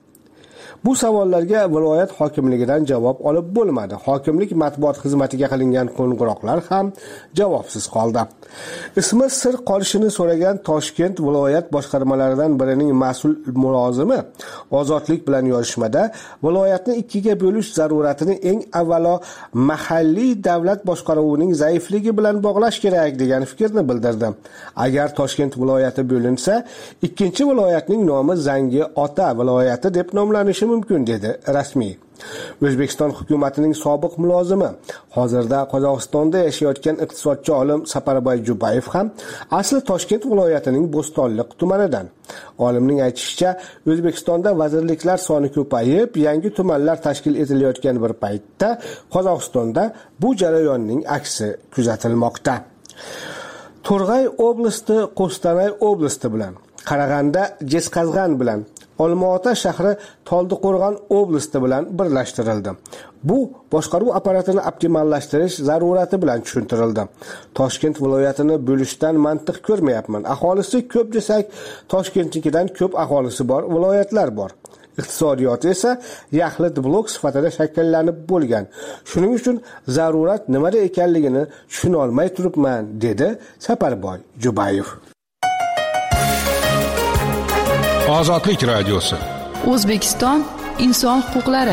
Bu savollarga viloyat hokimligidan javob olib bo'lmadi. Hokimlik matbuot xizmatiga qilingan qo'ng'iroqlar ham javobsiz qoldi. Ismi sir qolishini so'ragan Toshkent viloyat boshqarmalaridan birining mas'ul mulozimi Ozodlik bilan yozishmada viloyatni ikkiga bo'lish zaruratini eng avvalo mahalliy davlat boshqaruvining zaifligi bilan bog'lash kerak degan fikrni bildirdi. Agar Toshkent viloyati bo'linsa, ikkinchi viloyatning nomi Zangiota viloyati deb nomlanishi mumkin, dedi rasmiy. O'zbekiston hukumatining sobiq mulozimi, hozirda Qozog'istonda yashayotgan iqtisodchi olim Saparboy Jubayev ham asli Toshkent viloyatining Bo'stonliq tumanidan. Olimning aytishicha, O'zbekistonda vazirliklar soni ko'payib, yangi tumanlar tashkil etilayotgan bir paytda Qozog'istonda bu jarayonning aksi kuzatilmoqda. Turg'ay oblasti Qo'stanay oblasti bilan, Qarag'anda Jesqazg'an bilan, Olmaota shahri Toldiqo'rg'on oblasti bilan birlashtirildi. Bu boshqaruv apparatini optimallashtirish zarurati bilan tushuntirildi. Toshkent viloyatini bo'lishdan mantiq ko'rmayapman. Aholisi ko'p desak, Toshkentnikidan ko'p aholisi bor viloyatlar bor. Iqtisodiyot esa yaxlit blok sifatida shakllanib bo'lgan. Shuning uchun zarurat nimada ekanligini tushuna olmay turibman, dedi Saparboy Jubayev. Ozodlik radiosi. O'zbekiston inson huquqlari.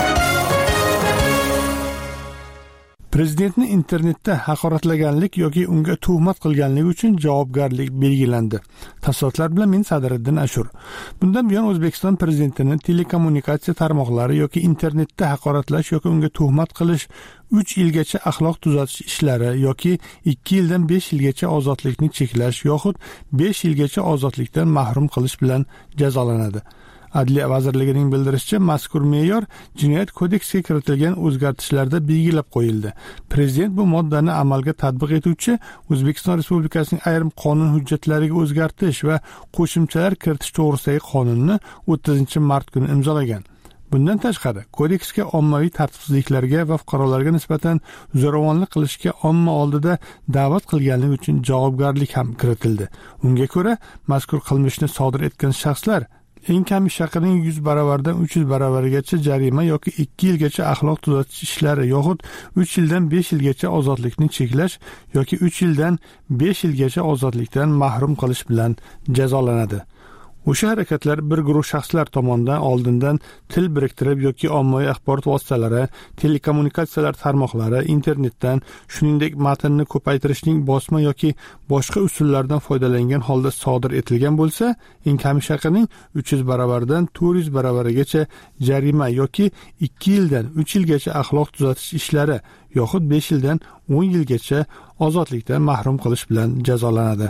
Prezidentni internetda haqoratlaganlik yoki unga tuhmat qilganligi uchun javobgarlik belgilandi. Tafsilotlar bilan men Sadriddin Ashur. Bundan buyon O'zbekiston prezidentini telekommunikatsiya tarmoqlari yoki internetda haqoratlash yoki unga tuhmat qilish uch yilgacha axloq tuzatish ishlari yoki ikki yildan besh yilgacha ozodlikni cheklash yoxud besh yilgacha ozodlikdan mahrum qilish bilan jazolanadi. Adliya vazirligining bildirishicha, mazkur me'yor Jinoyat kodeksiga kiritilgan o'zgartishlarda belgilab qo'yildi. Prezident bu moddani amalga tatbiq etuvchi O'zbekiston Respublikasining ayrim qonun hujjatlariga o'zgartirish va qo'shimchalar kiritish to'g'risidagi qonunni o'ttizinchi mart kuni imzolagan. Bundan tashqari, kodeksga ommaviy tartibsizliklarga va fuqarolarga nisbatan zo'ravonlik qilishga omma oldida da'vat qilganlik uchun javobgarlik ham kiritildi. Unga ko'ra, mazkur qilmishni sodir etgan shaxslar eng kam ish haqining yuz baravardan uch yuz baravarigacha jarima yoki ikki yilgacha axloq tuzatish ishlari yoxud uch yildan besh yilgacha ozodlikni cheklash yoki uch yildan besh yilgacha ozodlikdan mahrum qilish bilan jazolanadi. O'sha harakatlar bir guruh shaxslar tomonidan oldindan til biriktirib yoki ommaviy axborot vositalari, telekommunikatsiyalar tarmoqlari, internetdan, shuningdek matnni ko'paytirishning bosma yoki boshqa usullardan foydalangan holda sodir etilgan bo'lsa, eng kam ish haqining uch yuz baravardan to'rt yuz baravarigacha jarima yoki ikki yildan uch yilgacha axloq tuzatish ishlari yoxud besh yildan o'n yilgacha ozodlikdan mahrum qilish bilan jazolanadi.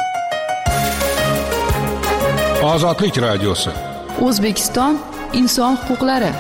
Ozodlik radiosi. O'zbekiston inson huquqlari.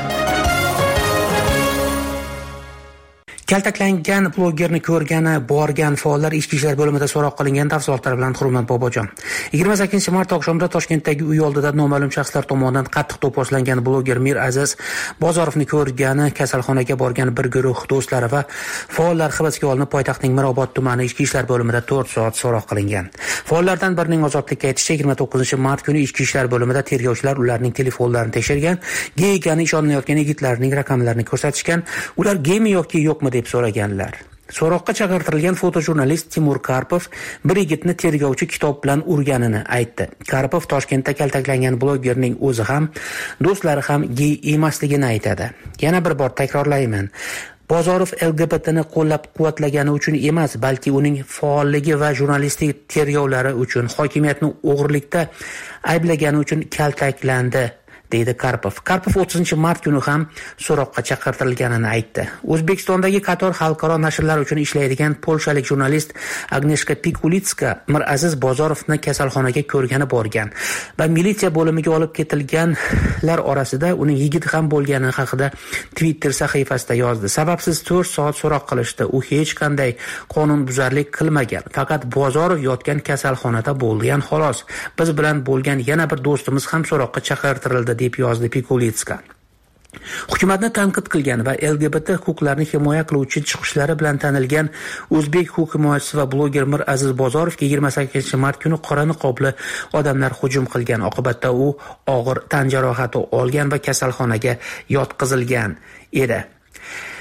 Kaltaklangan blogerni ko'rgani borgan faollar ichki ishlar bo'limida so'roq qilingan. Tafsilotlar bilan Hurmat Bobojon. yigirma sakkizinchi mart oqshomida Toshkentdagi uy oldida noma'lum shaxslar tomonidan qattiq do'pposlangan bloger Miraziz Bozorovni ko'rgani kasalxonaga borgan bir guruh do'stlari va faollar hibsga olinib, poytaxtning Mirobod tumani ichki ishlar bo'limida to'rt soat so'roq qilingan. Faollardan birining ozodlikka aytishicha, yigirma to'qqizinchi mart kuni ichki ishlar bo'limida tergovchilar ularning telefonlarini tekshirgan, gey ekani ishonilmayotgan yigitlarning raqamlarini ko'rsatishgan. Ular geymi yoki yo'qmi deb so'raganlar. So'roqqa chaqirtirilgan fotojurnalist Timur Karpov bir yigitni tergovchi kitob bilan urganini aytdi. Karpov Toshkentda kaltaklangan blogerning o'zi ham, do'stlari ham gey emasligini aytadi. Yana bir bor takrorlayman. Bozorov L G B T'ni qo'llab-quvvatlagani uchun emas, balki uning faolligi va jurnalistik tergovlari uchun, hokimiyatni o'g'irlikda ayblagani uchun kaltaklandi, deydi Karpov. Karpov o'ttizinchi mart kuni ham so'roqqa chaqirtirilganini aytdi. O'zbekistondagi qator xalqaro nashrlar uchun ishlaydigan polshalik jurnalist Agneshka Pikulitska Miraziz Bozorovni kasalxonaga ko'rgani borgan va militsiya bo'limiga olib ketilganlar orasida uning yigiti ham bo'lgani haqida Twitter sahifasida yozdi. Sababsiz to'rt soat so'roq qilishdi. U hech qanday qonunbuzarlik qilmagan. Faqat Bozorov yotgan kasalxonada bo'lgan xolos. Biz bilan bo'lgan yana bir do'stimiz ham so'roqqa chaqirtirildi, deb yozdi Pikulitska. Hukumatni tanqid qilgan va L G B T huquqlarini himoya qiluvchi chiqishlari bilan tanilgan o'zbek huquq himoyachisi va bloger Miraziz Bozorovga yigirma sakkizinchi mart kuni qora niqobli odamlar hujum qilgan. Oqibatda u og'ir tan jarohati olgan va kasalxonaga yotqizilgan edi.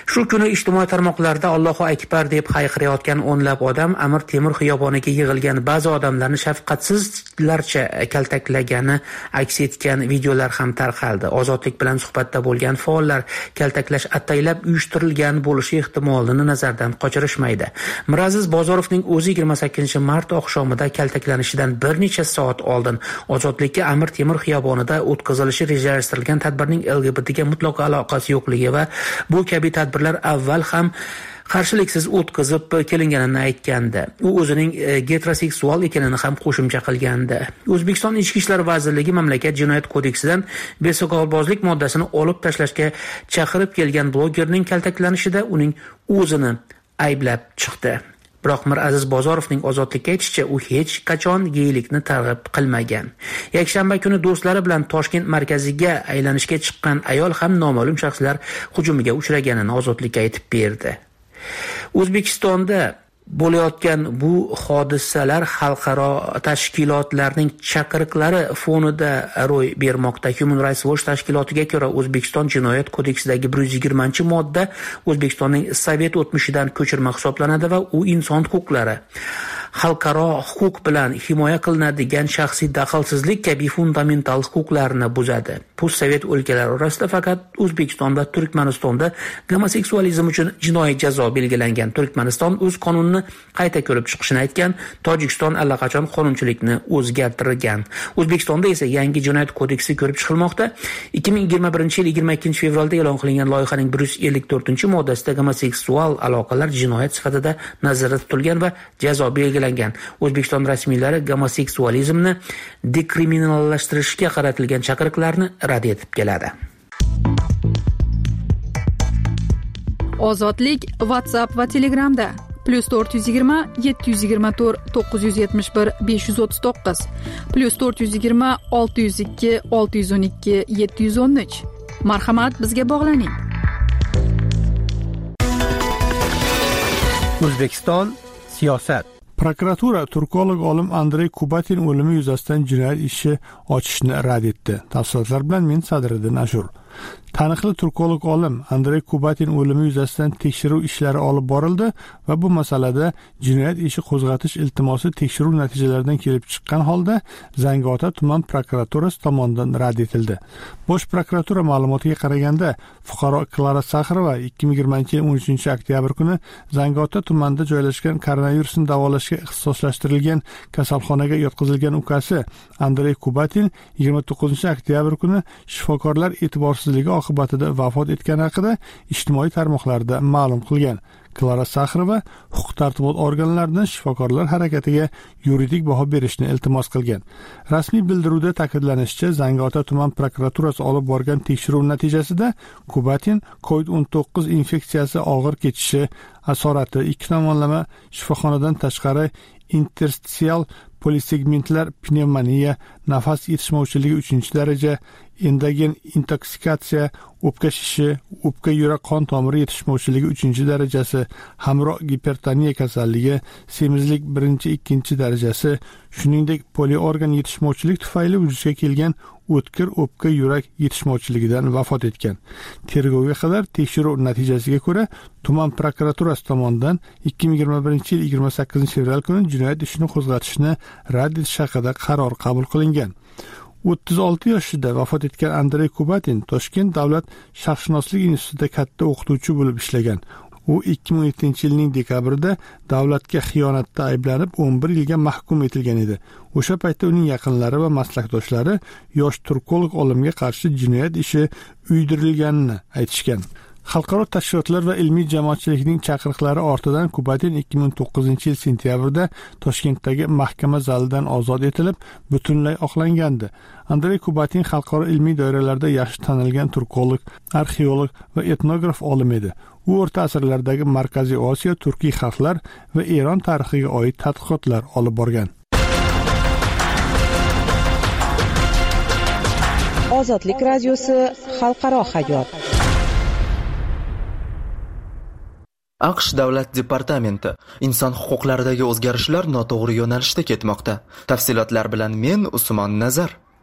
Shu kuni ijtimoiy tarmoqlarda Allohu akbar deb hayqirayotgan o'nlab odam Amir Temur xiyoboniga yig'ilgan ba'zi odamlarni shafqatsizlarcha kaltaklagani aks etgan videolar ham tarqaldi. Ozodlik bilan suhbatda bo'lgan faollar kaltaklash ataylab uyushtirilgan bo'lishi ehtimolini nazardan qochirishmaydi. Miraziz Bozorovning o'zi yigirma sakkizinchi mart oqshomida kaltaklanishidan bir necha soat oldin ozodlikka Amir Temur xiyobonida o'tkazilishi rejalashtirilgan tadbirning L G B T ga mutlaq aloqasi yo'qligi va bu kabi tadbirlar avval ham qarshiliksiz o'tkazib kelinganini aytgandi. U o'zining heteroseksual ekanini ham qo'shimcha qilgandi. O'zbekiston Ichki ishlar vazirligi mamlakat jinoyat kodeksidan besoqolbozlik moddasini olib tashlashga chaqirib kelgan blogerning kaltaklanishida uning o'zini ayblab chiqdi. Biroq Miraziz Bozorovning ozodlikka aytishicha, u hech qachon geylikni targ'ib qilmagan. Yakshanba kuni do'stlari bilan Toshkent markaziga aylanishga chiqqan ayol ham noma'lum shaxslar hujumiga uchraganini ozodlikka aytib berdi. O'zbekistonda bo'layotgan bu hodisalar xalqaro tashkilotlarning chaqiriqlari fonida ro'y bermoqda. Human Rights Watch tashkilotiga ko'ra, O'zbekiston jinoyat kodeksidagi bir yuz yigirmanchi modda O'zbekistonning sovet o'tmishidan ko'chirma hisoblanadi va u inson huquqlari, xalqaro huquq bilan himoya qilinadigan shaxsiy daxlsizlik kabi fundamental huquqlarni buzadi. Postsovet o'lkalari orasida faqat O'zbekiston va Turkmanistonda gomoseksualizm uchun jinoiy jazo belgilangan. Turkmaniston o'z qonunini qayta ko'rib chiqishini aytgan, Tojikiston allaqachon qonunchilikni o'zgartirgan. O'zbekistonda esa yangi jinoyat kodeksi ko'rib chiqilmoqda. ikki ming yigirma birinchi yil yigirma ikkinchi fevralda e'lon qilingan loyihaning bir yuz ellik to'rtinchi moddasida gomoseksual aloqalar jinoyat sifatida nazarda tutilgan va jazo belgilangan. O'zbekiston rasmiylari gomoseksualizmni dekriminallashtirishga qaratilgan chaqiriqlarni rad etib keladi. Ozodlik WhatsApp va Telegramda plus to'rt yuz yigirma yetti yuz yigirma to'rt to'qqiz yuz yetmish bir besh yuz o'ttiz to'qqiz plus to'rt yuz yigirma olti yuz ikki olti yuz o'n ikki yetti yuz o'n uch. Marhamat, bizga bog'laning. O'zbekiston siyosat. Prokuratura turkolog olim Andrey Kubatin o'limi yuzasidan jinoyat ishi ochishni rad etdi. Tafsilotlar bilan men Sadriddin Ashur. Taniqli turkolog olim Andrey Kubatin o'limi yuzasidan tekshiruv ishlari olib borildi va bu masalada jinoyat ishi qo'zg'atish iltimosi tekshiruv natijalaridan kelib chiqqan holda Zangiota tuman prokuraturasi tomonidan rad etildi. Bosh prokuratura ma'lumotiga qaraganda, fuqaro Klara Saxarova ikki ming yigirmanchi yil o'n uchinchi oktyabr kuni Zangiota tumanida joylashgan koronavirusni davolashga ixtisoslashtirilgan kasalxonaga yotqizilgan ukasi Andrey Kubatin yigirma to'qqizinchi oktyabr kuni shifokorlar e'tiborsizligi oqibatida vafot etgani haqida ijtimoiy tarmoqlarda ma'lum qilgan. Klara Saxarova huquq-tartibot organlaridan shifokorlar harakatiga yuridik baho berishni iltimos qilgan. Rasmiy bildiruvda ta'kidlanishicha, Zangiota tuman prokuraturasi olib borgan tekshiruv natijasida Kubatin kovid o'n to'qqiz infeksiyasi og'ir kechishi asorati, ikki tomonlama shifoxonadan tashqari interstitial polisegmentlar pnevmoniya, nafas yetishmovchiligi uchinchi daraja, endogen intoksikatsiya, o'pka shishi, o'pka yurak qon tomiri yetishmovchiligi uchinchi darajasi, hamroh gipertoniya kasalligi, semizlik birinchi ikkinchi darajasi, shuningdek poliorgan yetishmovchilik tufayli vujudga kelgan o'tkir o'pka yurak yetishmovchiligidan vafot etgan. Tergovga qadar tekshiruv natijasiga ko'ra, tuman prokuraturasi tomonidan ikki ming yigirma birinchi yil yigirma sakkizinchi fevral kuni jinoyat ishini qo'zg'atishni rad etish haqida qaror qabul qilingan. o'ttiz olti yoshida vafot etgan Andrey Kubatin Toshkent davlat sharqshunoslik institutida katta o'qituvchi bo'lib ishlagan. U ikki ming o'n yettinchi yilning dekabrida davlatga xiyonatda ayblanib o'n bir yilga mahkum etilgan edi. O'sha paytda uning yaqinlari va maslakdoshlari yosh turkolog olimga qarshi jinoyat ishi uydirilganini aytishgan. Xalqaro tashkilotlar va ilmiy jamoatchilikning chaqiriqlari ortidan Kubatin ikki ming o'n to'qqizinchi yil sentyabrda Toshkentdagi mahkama zalidan ozod etilib, butunlay oqlangandi. Andrey Kubatin xalqaro ilmiy doiralarda yaxshi tanilgan turkolog, arxeolog va etnograf olim edi. U o'rta asrlardagi Markaziy Osiyo, turkiy xalqlar va Eron tarixiga oid tadqiqotlar olib borgan. Ozodlik radiosi xalqaro hayot. AQSh Davlat departamenti inson huquqlaridagi o'zgarishlar noto'g'ri yo'nalishda ketmoqda. Tafsilotlar bilan men Usmon Nazar.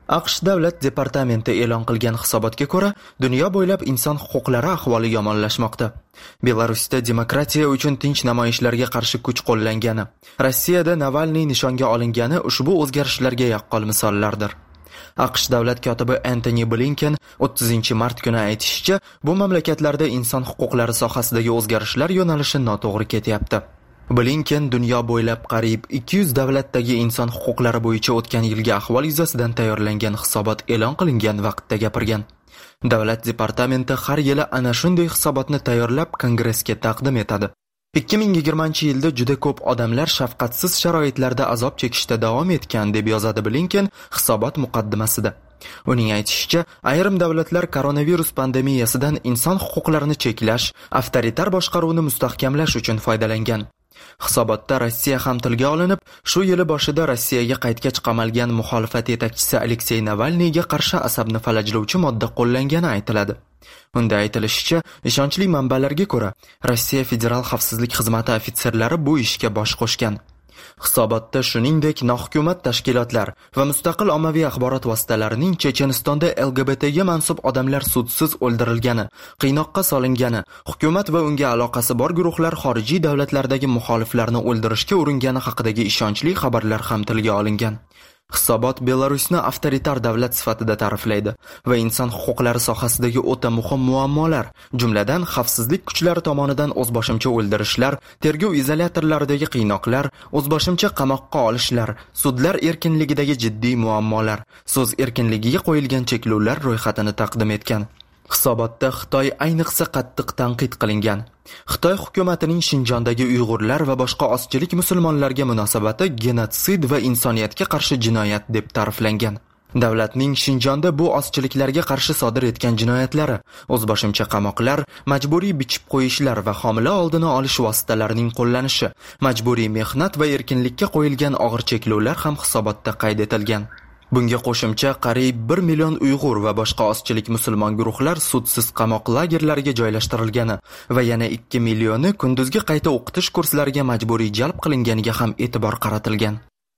AQSh Davlat departamenti e'lon qilgan hisobotga ko'ra, dunyo bo'ylab inson huquqlari ahvoli yomonlashmoqda. Belarusda demokratiya uchun tinch namoyishlarga qarshi kuch qo'llangani, Rossiyada Navalniy nishonga olingani ushbu o'zgarishlarga yaqqol misollardir. AQSh davlat kotibi Antony Blinken o'ttizinchi mart kuni aytishicha, bu mamlakatlarda inson huquqlari sohasidagi o'zgarishlar yo'nalishi noto'g'ri ketyapti. Blinken dunyo bo'ylab qariyb ikki yuz davlatdagi inson huquqlari bo'yicha o'tgan yilgi ahvol yuzasidan tayyorlangan hisobot e'lon qilingan vaqtda gapirgan. Davlat departamenti har yili ana shunday hisobotni tayyorlab Kongressga taqdim etadi. ikki ming yigirmanchi yilda juda ko'p odamlar shafqatsiz sharoitlarda azob chekishda davom etgan, deb yozadi Blinken hisobot muqaddimasida. Uning aytishicha, ayrim davlatlar koronavirus pandemiyasidan inson huquqlarini cheklash, avtoritar boshqaruvni mustahkamlash uchun foydalangan. Hisobotda Rossiya ham tilga olinib, shu yili boshida Rossiyaga qaytgach qamalgan muxolifat yetakchisi Aleksey Navalniyga qarshi asabni falajlovchi modda qo'llangani aytiladi. Unda aytilishicha, ishonchli manbalarga ko'ra, Rossiya Federal xavfsizlik xizmati ofitserlari bu ishga bosh qo'shgan. Hisobotda shuningdek nohukumat tashkilotlar va mustaqil ommaviy axborot vositalarining Chechenistonda L G B T ga mansub odamlar sudsiz o'ldirilgani, qiynoqqa solingani, hukumat va unga aloqasi bor guruhlar xorijiy davlatlardagi muxoliflarni o'ldirishga uringani haqidagi ishonchli xabarlar ham tilga olingan. Hisobot Belarusni avtoritar davlat sifatida ta'riflaydi va inson huquqlari sohasidagi o'ta muhim muammolar, jumladan xavfsizlik kuchlari tomonidan o'zboshimcha o'ldirishlar, tergov izolyatorlaridagi qiynoqlar, o'zboshimcha qamoqqa olishlar, sudlar erkinligidagi jiddiy muammolar, so'z erkinligiga qo'yilgan cheklovlar ro'yxatini taqdim etgan. Hisobotda Xitoy ayniqsa qattiq tanqid qilingan. Xitoy hukumatining Shinjondagi Uyg'urlar va boshqa ozchilik musulmonlarga munosabati genotsid va insoniyatga qarshi jinoyat deb ta'riflangan. Davlatning Shinjonda bu ozchiliklarga qarshi sodir etgan jinoyatlari, o'zboshimcha qamoqlar, majburiy bichib qo'yishlar va homila oldini olish vositalarining qo'llanishi, majburiy mehnat va erkinlikka qo'yilgan og'ir cheklovlar ham hisobotda qayd etilgan. Bunga qo'shimcha qariyb bir million Uyg'ur va boshqa ozchilik musulmon guruhlar sudsiz qamoq lagerlariga joylashtirilgani va yana ikki millioni kunduzgi qayta o'qitish kurslariga majburiy jalb qilinganiga ham e'tibor qaratilgan.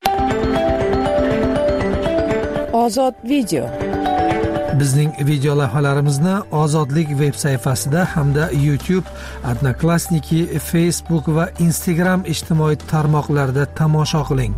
Ozod video. Bizning video lavhalarimizni Ozodlik veb sayfasida hamda YouTube, Odnoklassniki, Facebook va Instagram ijtimoiy tarmoqlarida tomosha qiling.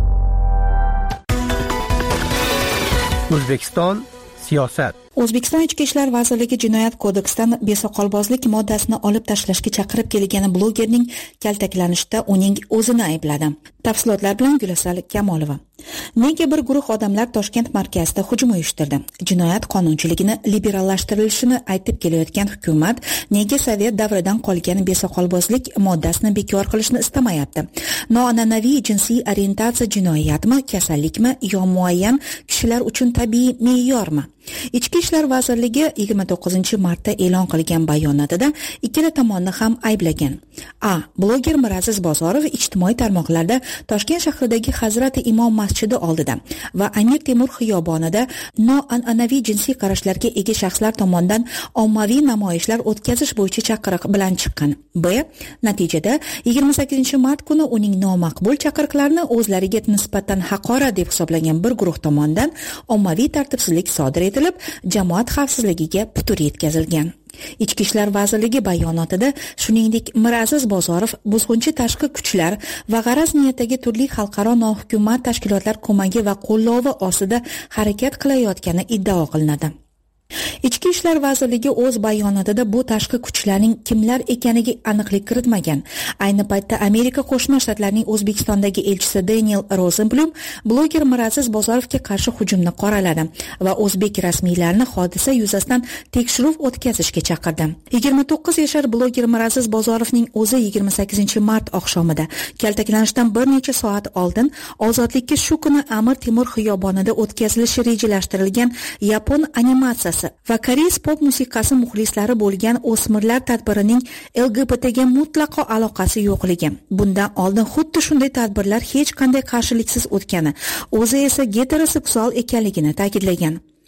O'zbekiston siyosat. O'zbekiston Ichki ishlar vazirligi Jinoyat kodeksidan besoqolbozlik moddasini olib tashlashga chaqirib kelgan blogerning kaltaklanishda uning o'zini aybladi. Tafsilotlar bilan Gulasal Kamolova. Nega bir guruh odamlar Toshkent markazida hujum uyushtirdi? Jinoyat qonunchiligini liberallashtirilishini aytib kelayotgan hukumat nega Sovet davridan qolgan besoqolbozlik moddasini bekor qilishni istamayapti? Noan'anaviy jinsiy orientatsiya jinoyatmi, kasallikmi yo muayyan kishilar uchun tabiiy me'yormi? Ichki ishlar vazirligi yigirma to'qqizinchi martda e'lon qilgan bayonotida ikkala tomonni ham ayblagan. A. Bloger Miraziz Bozorov ijtimoiy tarmoqlarda Toshkent shahridagi Hazrati Imom masjidi oldida va Amir Temur xiyobonida noan'anaviy jinsiy qarashlarga ega shaxslar tomonidan ommaviy namoyishlar o'tkazish bo'yicha chaqiriq bilan chiqqan. B. Natijada yigirma sakkizinchi mart kuni uning nomaqbul chaqiriqlarini o'zlariga nisbatan haqorat deb hisoblagan bir guruh tomonidan ommaviy tartibsizlik sodir etilib, jamoat xavfsizligiga putur yetkazilgan. Ichki ishlar vazirligi bayonotida shuningdek Miraziz Bozorov buzg'unchi tashqi kuchlar va g'araz niyatdagi turli xalqaro nohukumat tashkilotlar ko'magi va qo'llovi ostida harakat qilayotgani iddao qilinadi. Ichki ishlar vazirligi o'z bayonotida bu tashqi kuchlarning kimlar ekaniga aniqlik kiritmagan. Ayni paytda Amerika Qo'shma Shtatlarining O'zbekistondagi elchisi Daniel Rosenblum bloger Miraziz Bozorovga qarshi hujumni qoraladi va o'zbek rasmiylarini hodisa yuzasidan tekshiruv o'tkazishga chaqirdi. yigirma to'qqiz yashar bloger Miraziz Bozorovning o'zi yigirma sakkizinchi mart oqshomida kaltaklanishdan bir necha soat oldin ozodlikka shu kuni Amir Temur xiyobonida o'tkazilishi rejalashtirilgan yapon animatsiyasi va koreys pop musiqasi muxlislari bo'lgan o'smirlar tadbirining L G B T ga mutlaqo aloqasi yo'qligi. Bundan oldin xuddi shunday tadbirlar hech qanday qarshiliksiz o'tgani, o'zi esa heteroseksual ekanligini ta'kidlagan.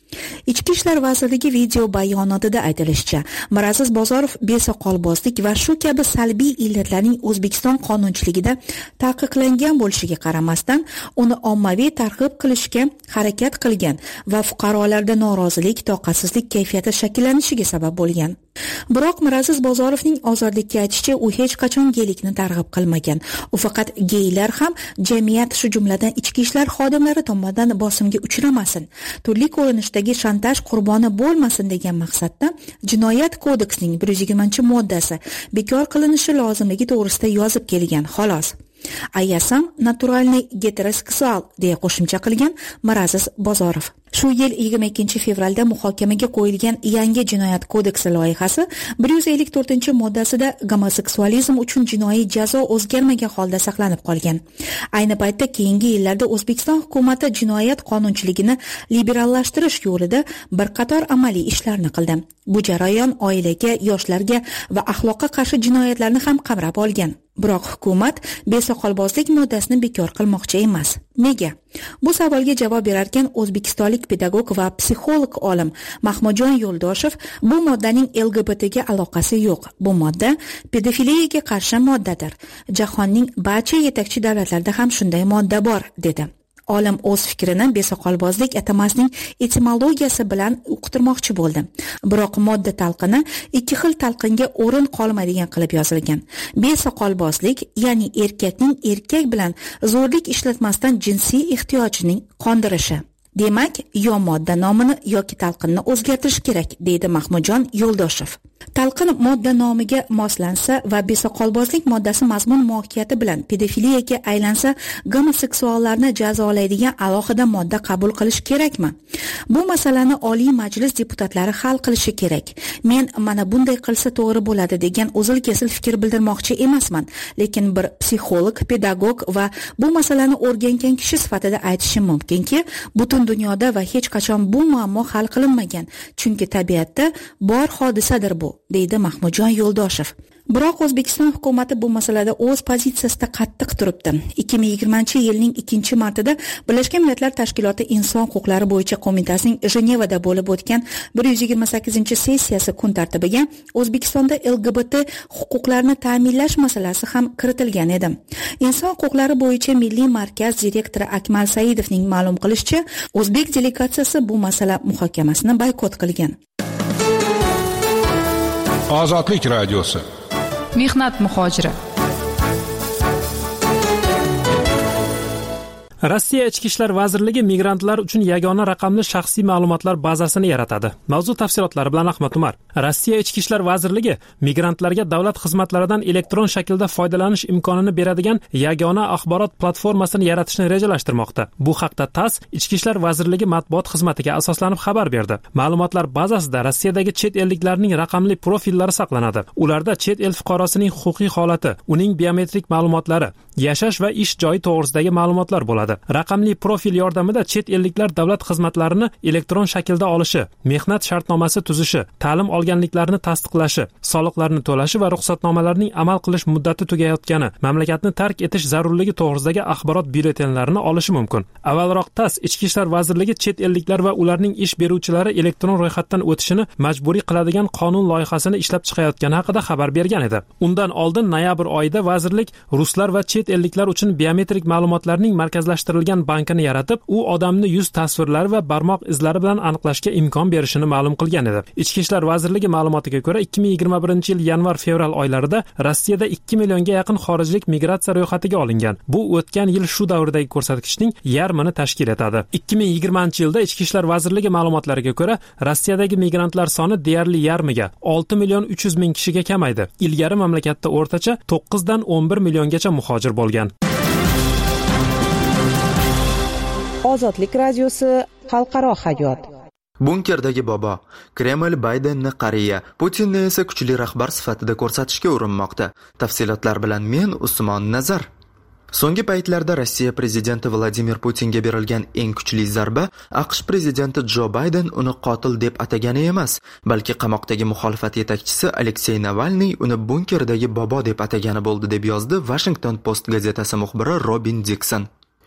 Ichki ishlar vazirligi video bayonotida aytilishicha, Miraziz Bozorov besoqolbozlik va shu kabi salbiy illatlarning O'zbekiston qonunchiligida taqiqlangan bo'lishiga qaramasdan, uni ommaviy targ'ib qilishga harakat qilgan va fuqarolarda norozilik, toqatsizlik kayfiyati shakllanishiga sabab bo'lgan. Biroq Miraziz Bozorovning ozodlikka aytishicha, u hech qachon geylikni targ'ib qilmagan. U faqat geylar ham jamiyat, shu jumladan ichki ishlar xodimlari tomonidan bosimga uchramasin, turli ko'rinishdagi shantaj qurboni bo'lmasin degan maqsadda Jinoyat kodeksining bir yuz yigirmanchi moddasi bekor qilinishi lozimligi to'g'risida yozib kelgan, xolos. Ayasam naturalniy heteroseksual deya qo'shimcha qilgan Miraziz Bozorov. Shu yil yigirma ikkinchi fevralda muhokamaga qo'yilgan yangi Jinoyat kodeksi loyihasi bir yuz ellik to'rtinchi moddasida gomoseksualizm uchun jinoiy jazo o'zgarmagan holda saqlanib qolgan. Ayni paytda keyingi yillarda O'zbekiston hukumati jinoyat qonunchiligini liberallashtirish yo'lida bir qator amaliy ishlarni qildi. Bu jarayon oilaga, yoshlarga va axloqqa qarshi jinoyatlarni ham qamrab olgan. Biroq hukumat besoqolbozlik moddasini bekor qilmoqchi emas. Nega? Bu savolga javob berarkan o'zbekistonlik pedagog va psixolog olim Mahmudjon Yo'ldoshev bu moddaning L G B T ga aloqasi yo'q. Bu modda pedofiliyaga qarshi moddadir. Jahonning barcha yetakchi davlatlarida ham shunday modda bor, dedi. Olim o'z fikrini besoqolbozlik atamasining etimologiyasi bilan uqtirmoqchi bo'ldi. Biroq modda talqini ikki xil talqinga o'rin qolmaydigan qilib yozilgan. Besoqolbozlik, ya'ni erkakning erkak bilan zo'rlik ishlatmasdan jinsiy ehtiyojining qondirishi. Demak, yo modda nomini yoki talqinni o'zgartirish kerak, deydi Mahmudjon Yo'ldoshev. Talqin modda nomiga moslansa va besoqolbozlik moddasi mazmun mohiyati bilan pedofiliyaga aylansa, gomoseksuallarni jazolaydigan alohida modda qabul qilish kerakmi? Bu masalani Oliy Majlis deputatlari hal qilishi kerak. Men mana bunday qilsa to'g'ri bo'ladi degan o'zil-kesil fikr bildirmoqchi emasman, lekin bir psixolog, pedagog va bu masalani o'rgangan kishi sifatida aytishim mumkinki, butun dunyoda va hech qachon bu muammo hal qilinmagan, chunki tabiatda bor hodisadir bu, deydi Mahmudjon Yo'ldoshev. Biroq O'zbekiston hukumati bu masalada o'z pozitsiyasida qattiq turibdi. ikki ming yigirmanchi yilning ikkinchi martida Birlashgan Millatlar Tashkiloti Inson huquqlari bo'yicha qo'mitasining Jenevada bo'lib o'tgan bir yuz yigirma sakkizinchi sessiyasi kun tartibiga O'zbekistonda L G B T huquqlarini ta'minlash masalasi ham kiritilgan edi. Inson huquqlari bo'yicha Milliy markaz direktori Akmal Saidovning ma'lum qilishicha, O'zbek delegatsiyasi bu masala muhokamasini boykot qilgan. Ozodlik radiosi. Mehnat muhojiri. Rossiya Ichki ishlar vazirligi migrantlar uchun yagona raqamli shaxsiy ma'lumotlar bazasini yaratadi. Mavzu tafsilotlari bilan Ahmad Umar. Rossiya Ichki ishlar vazirligi migrantlarga davlat xizmatlaridan elektron shaklda foydalanish imkonini beradigan yagona axborot platformasini yaratishni rejalashtirmoqda. Bu haqda TASS Ichki ishlar vazirligi matbuot xizmatiga asoslanib xabar berdi. Ma'lumotlar bazasida Rossiyadagi chet elliklarning raqamli profillari saqlanadi. Ularda chet el fuqarosining huquqiy holati, uning biometrik ma'lumotlari, yashash va ish joyi to'g'risidagi ma'lumotlar bo'ladi. Raqamli profil yordamida chet elliklar davlat xizmatlarini elektron shaklda olishi, mehnat shartnomasi tuzishi, ta'lim olganliklarini tasdiqlashi, soliqlarni to'lashi va ruxsatnomalarning amal qilish muddati tugayotgani, mamlakatni tark etish zarurligi to'g'risidagi axborot byulletenlarini olishi mumkin. Avvalroq TASS Ichki ishlar vazirligi chet elliklar va ularning ish beruvchilari elektron ro'yxatdan o'tishini majburiy qiladigan qonun loyihasini ishlab chiqayotgani haqida xabar bergan edi. Undan oldin noyabr oyida vazirlik ruslar va chet elliklar uchun biometrik ma'lumotlarning markazlashtirilgan bankini yaratib, u odamni yuz tasvirlari va barmoq izlari bilan aniqlashga imkon berishini ma'lum qilgan edi. Ichki ishlar vazirligi ma'lumotiga ko'ra, ikki ming yigirma birinchi yil yanvar-fevral oylarida Rossiyada ikki millionga yaqin xorijlik migratsiya ro'yxatiga olingan. Bu o'tgan yil shu davrdagi ko'rsatkichning yarmini tashkil etadi. ikki ming yigirmanchi yilda Ichki ishlar vazirligi ma'lumotlariga ko'ra, Rossiyadagi migrantlar soni deyarli yarmiga, olti million uch yuz ming kishiga kamaydi. Ilgari mamlakatda o'rtacha to'qqiz dan o'n bir milliongacha muhojir bo'lgan. Ozodlik radiosi xalqaro hayot. Bunkerdagi bobo Kreml Baydenni qariya, Putinni esa kuchli rahbar sifatida ko'rsatishga urinmoqda. Tafsilotlar bilan men Usmon Nazar. So'nggi paytlarda Rossiya prezidenti Vladimir Putinga berilgan eng kuchli zarba AQSh prezidenti Jo Bayden uni qotil deb atagani emas, balki qamoqdagi muxolifat yetakchisi Aleksey Navalniy uni bunkerdagi bobo deb atagani bo'ldi, deb yozdi Washington Post gazetasi muxbiri Robin Dixon.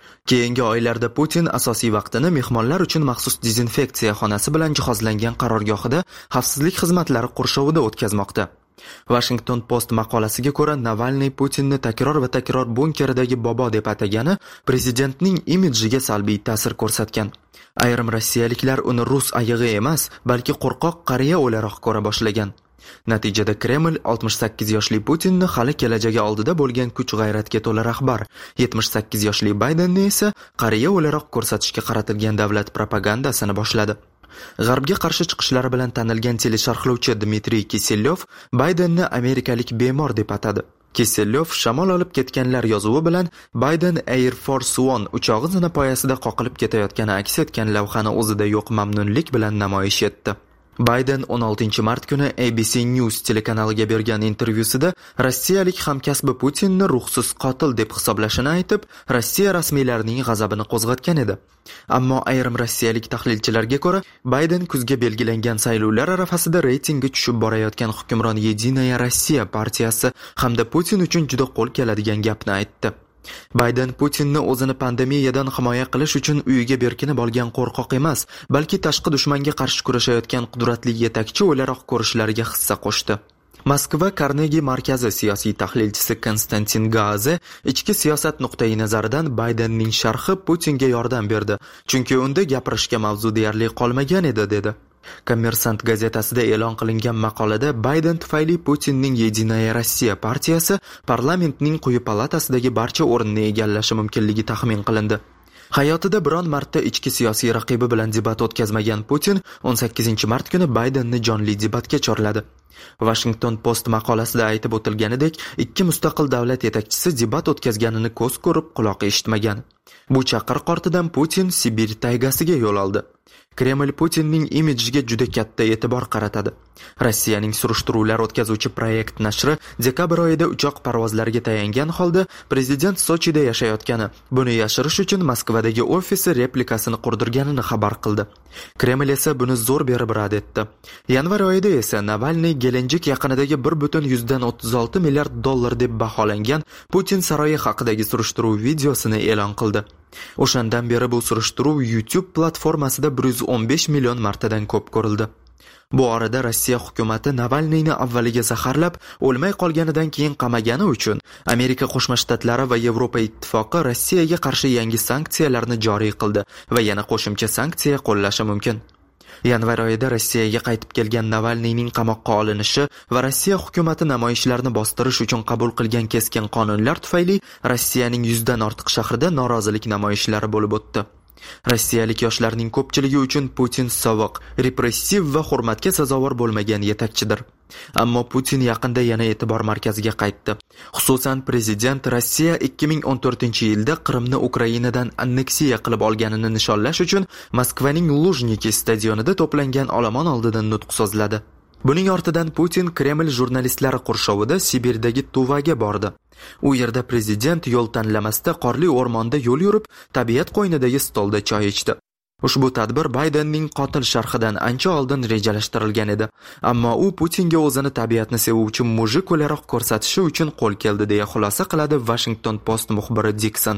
Keyingi oylarda Putin asosiy vaqtini mehmonlar uchun maxsus dezinfeksiya xonasi bilan jihozlangan qarorgohida xavfsizlik xizmatlari qurshovida o'tkazmoqda. Washington Post maqolasiga ko'ra, Navalniy Putinni takror va takror bunkeridagi bobo deb atagani prezidentning imidjiga salbiy ta'sir ko'rsatgan. Ayrim rossiyaliklar uni rus ayig'i emas, balki qo'rqoq qariya o'laroq ko'ra boshlagan. Natijada Kreml oltmish sakkiz yoshli Putinni hali kelajagi oldida bo'lgan kuch-g'ayratga to'la rahbar, yetmish sakkiz yoshli Baydenni esa qariya o'laroq ko'rsatishga qaratilgan davlat propagandasini boshladi. G'arbga qarshi chiqishlari bilan tanilgan telesharhlovchi Dmitriy Kiselyov Baydenni amerikalik bemor deb atadi. Kiselyov shamol olib ketganlar yozuvi bilan Biden Air Force One uchog'i zinapoyasida qoqilib ketayotgani aks etgan lavhani o'zida yo'q mamnunlik bilan namoyish etdi. Biden o'n oltinchi mart kuni A B C News telekanaliga bergan intervyusida rossiyalik hamkasbi Putinni ruhsiz qotil deb hisoblashini aytib, Rossiya rasmiylarining g'azabini qo'zg'atgan edi. Ammo ayrim rossiyalik tahlilchilarga ko'ra, Biden kuzga belgilangan saylovlar arafasida reytingi tushib borayotgan hukmron Yedinaya Rossiya partiyasi hamda Putin uchun juda qo'l keladigan gapni aytdi. Biden Putinni o'zini pandemiyadan himoya qilish uchun uyiga berkinib olgan qo'rqoq emas, balki tashqi dushmanga qarshi kurashayotgan qudratli yetakchi o'laroq ko'rishlariga hissa qo'shdi. Moskva Carnegie markazi siyosiy tahlilchisi Konstantin Gaze ichki siyosat nuqtai nazaridan Bidenning sharhi Putinga yordam berdi, chunki unda gapirishga mavzu deyarli qolmagan edi, dedi. Kommersant gazetasida e'lon qilingan maqolada Biden tufayli Putinning Yedinaya Rossiya partiyasi parlamentning quyi palatasidagi barcha o'rinni egallashi mumkinligi taxmin qilindi. Hayotida biron marta ichki siyosiy raqibi bilan debat o'tkazmagan Putin o'n sakkizinchi mart kuni Bidenni jonli debatga chorladi. Washington Post maqolasida aytib o'tilganidek, ikki mustaqil davlat yetakchisi debat o'tkazganini ko'z ko'rib, quloq eshitmagan. Bu chaqiriq ortidan Putin Sibir taygasiga yo'l oldi. Kreml Putinning imidjiga juda katta e'tibor qaratadi. Rossiyaning surishtiruvlar o'tkazuvchi proyekt nashri dekabr oyida uchoq parvozlariga tayangan holda prezident Sochida yashayotgani, buni yashirish uchun Moskvadagi ofisi replikasini qurdirganini xabar qildi. Kreml esa buni zo'r berib rad etdi. Yanvar oyida esa Navalniy Gelenjik yaqinidagi bir butun yuzdan o'ttiz olti milliard dollar deb baholangan Putin saroyi haqidagi surishtiruv videosini e'lon qildi. O'shandan beri bu surishtiruv YouTube platformasida bir yuz o'n besh million martadan ko'p ko'rildi. Bu orada Rossiya hukumati Navalniyni avvaliga zaharlab, o'lmay qolganidan keyin qamagani uchun Amerika Qo'shma Shtatlari va Yevropa Ittifoqi Rossiyaga qarshi yangi sanksiyalarni joriy qildi va yana qo'shimcha sanksiya qo'llashi mumkin. Yanvar oyida Rossiyaga qaytib kelgan Navalniyning qamoqqa olinishi va Rossiya hukumati namoyishlarni bostirish uchun qabul qilgan keskin qonunlar tufayli Rossiyaning yuzdan ortiq shahrida norozilik namoyishlari bo'lib o'tdi. Rossiyalik yoshlarning ko'pchiligi uchun Putin sovuq, repressiv va hurmatga sazovor bo'lmagan yetakchidir. Ammo Putin yaqinda yana e'tibor markaziga qaytdi. Xususan, prezident Rossiya ikki ming o'n to'rtinchi yilda Qrimni Ukrainadan anneksiya qilib olganini nishonlash uchun Moskvaning Lujniki stadionida to'plangan olomon oldidan nutq so'zladi. Buning ortidan Putin Kreml jurnalistlari qurshovida Sibirdagi Tuvaga bordi. U yerda prezident yo'l tanlamasda qorli o'rmonda yo'l yurib, tabiat qo'ynidagi stolda choy ichdi. Ushbu tadbir Bidenning qotil sharhidan ancha oldin rejalashtirilgan edi, ammo u Putinga o'zini tabiatni sevuvchi mujik o'laroq ko'rsatishi uchun qo'l keldi, deya xulosa qiladi Washington Post muxbiri Dixon.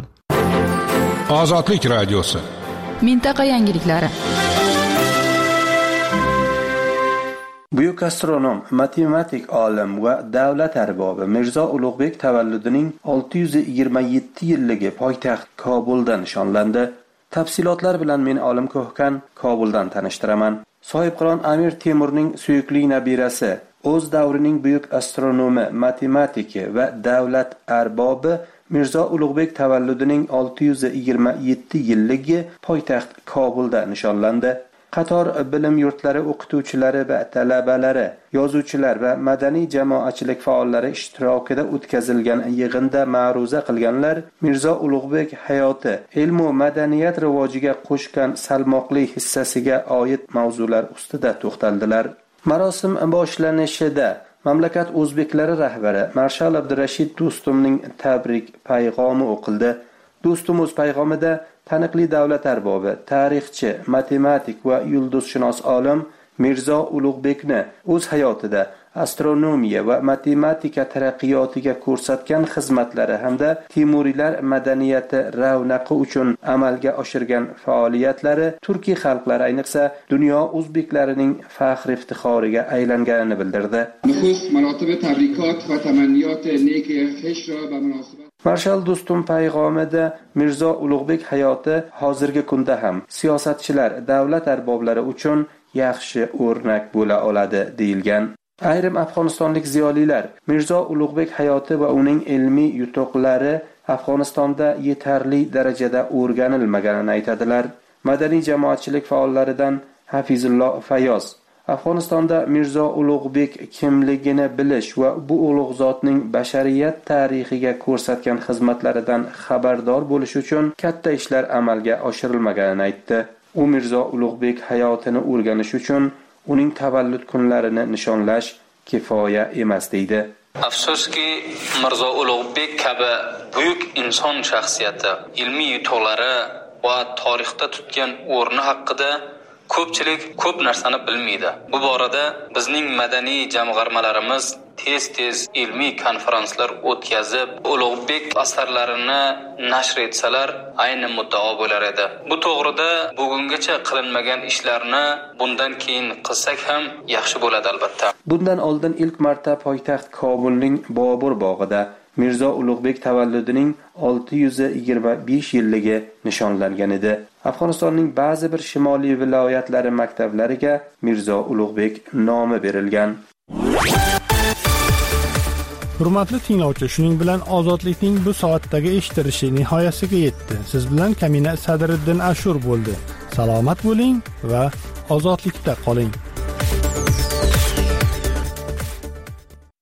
Ozodlik radiosi. Mintaqa yangiliklari. Buyuk astronom, matematik olim va davlat arbobi Mirzo Ulug'bek tavalludining olti yuz yigirma yetti yilligi poytaxt Kobulda nishonlandi. Tafsilotlar bilan men Olim Ko'hkan Kobuldan tanishtiraman. Sohibqiron Amir Temurning suyukli nabirasi, o'z davrining buyuk astronomi, matematiki va davlat arbobi Mirzo Ulug'bek tavalludining olti yuz yigirma yetti yilligi poytaxt Kobulda nishonlandi. Qator bilim yurtlari o'qituvchilari va talabalari, yozuvchilar va madaniy jamoatchilik faollari ishtirokida o'tkazilgan yig'inda ma'ruza qilganlar Mirzo Ulug'bek hayoti, ilm va madaniyat rivojiga qo'shgan salmoqli hissasiga oid mavzular ustida to'xtaldilar. Marosim boshlanishida mamlakat o'zbeklari rahbari Marshal Abdurashid Do'stumning tabrik payg'omi o'qildi. Do'stum o'z payg'omida taniqli davlat arbobi, tarixchi, matematik va yulduzshunos olim Mirzo Ulug'bekni o'z hayotida astronomiya va matematika taraqqiyotiga ko'rsatgan xizmatlari hamda Temuriylar madaniyati ravnaqi uchun amalga oshirgan faoliyatlari turkiy xalqlari, ayniqsa dunyo o'zbeklarining faxr iftixoriga aylanganini bildirdi. Marshal Do'stum payg'omida Mirzo Ulug'bek hayoti hozirgi kunda ham siyosatchilar, davlat arboblari uchun yaxshi o'rnak bo'la oladi deyilgan. Ayrim afg'onistonlik ziyolilar Mirzo Ulug'bek hayoti va uning ilmiy yutuqlari Afg'onistonda yetarli darajada o'rganilmaganini aytadilar. Madaniy jamoatchilik faollaridan Hafizulloh Fayoz Afg'onistonda Mirzo Ulug'bek kimligini bilish va bu ulug' zotning bashariyat tarixiga ko'rsatgan xizmatlaridan xabardor bo'lish uchun katta ishlar amalga oshirilmaganini aytdi. U Mirzo Ulug'bek hayotini o'rganish uchun uning tavallud kunlarini nishonlash kifoya emas deydi. Afsuski, Mirzo Ulug'bek kabi buyuk inson shaxsiyati, ilmiy yutuqlari va tarixda tutgan o'rni haqida ko'pchilik ko'p narsani bilmaydi. Bu borada bizning madaniy jamg'armalarimiz tez-tez ilmiy konferenslar o'tkazib, Ulug'bek asarlarini nashr etsalar, ayni muddao bo'lar edi. Bu to'g'rida bugungacha qilinmagan ishlarni bundan keyin qilsak ham yaxshi bo'ladi albatta. Bundan oldin ilk marta poytaxt Kobulning Bobur bog'ida Mirzo Ulug'bek tavalludining olti yuz yigirma besh yilligi nishonlangan edi. Afg'onistonning ba'zi bir shimoliy viloyatlari maktablariga Mirzo Ulug'bek nomi berilgan. Hurmatli tinglovchi, shuning bilan ozodlikning bu soatdagi eshitilishi nihoyasiga yetdi. Siz bilan Kamina Sadriddin Ashur bo'ldi. Salomat bo'ling va ozodlikda qoling.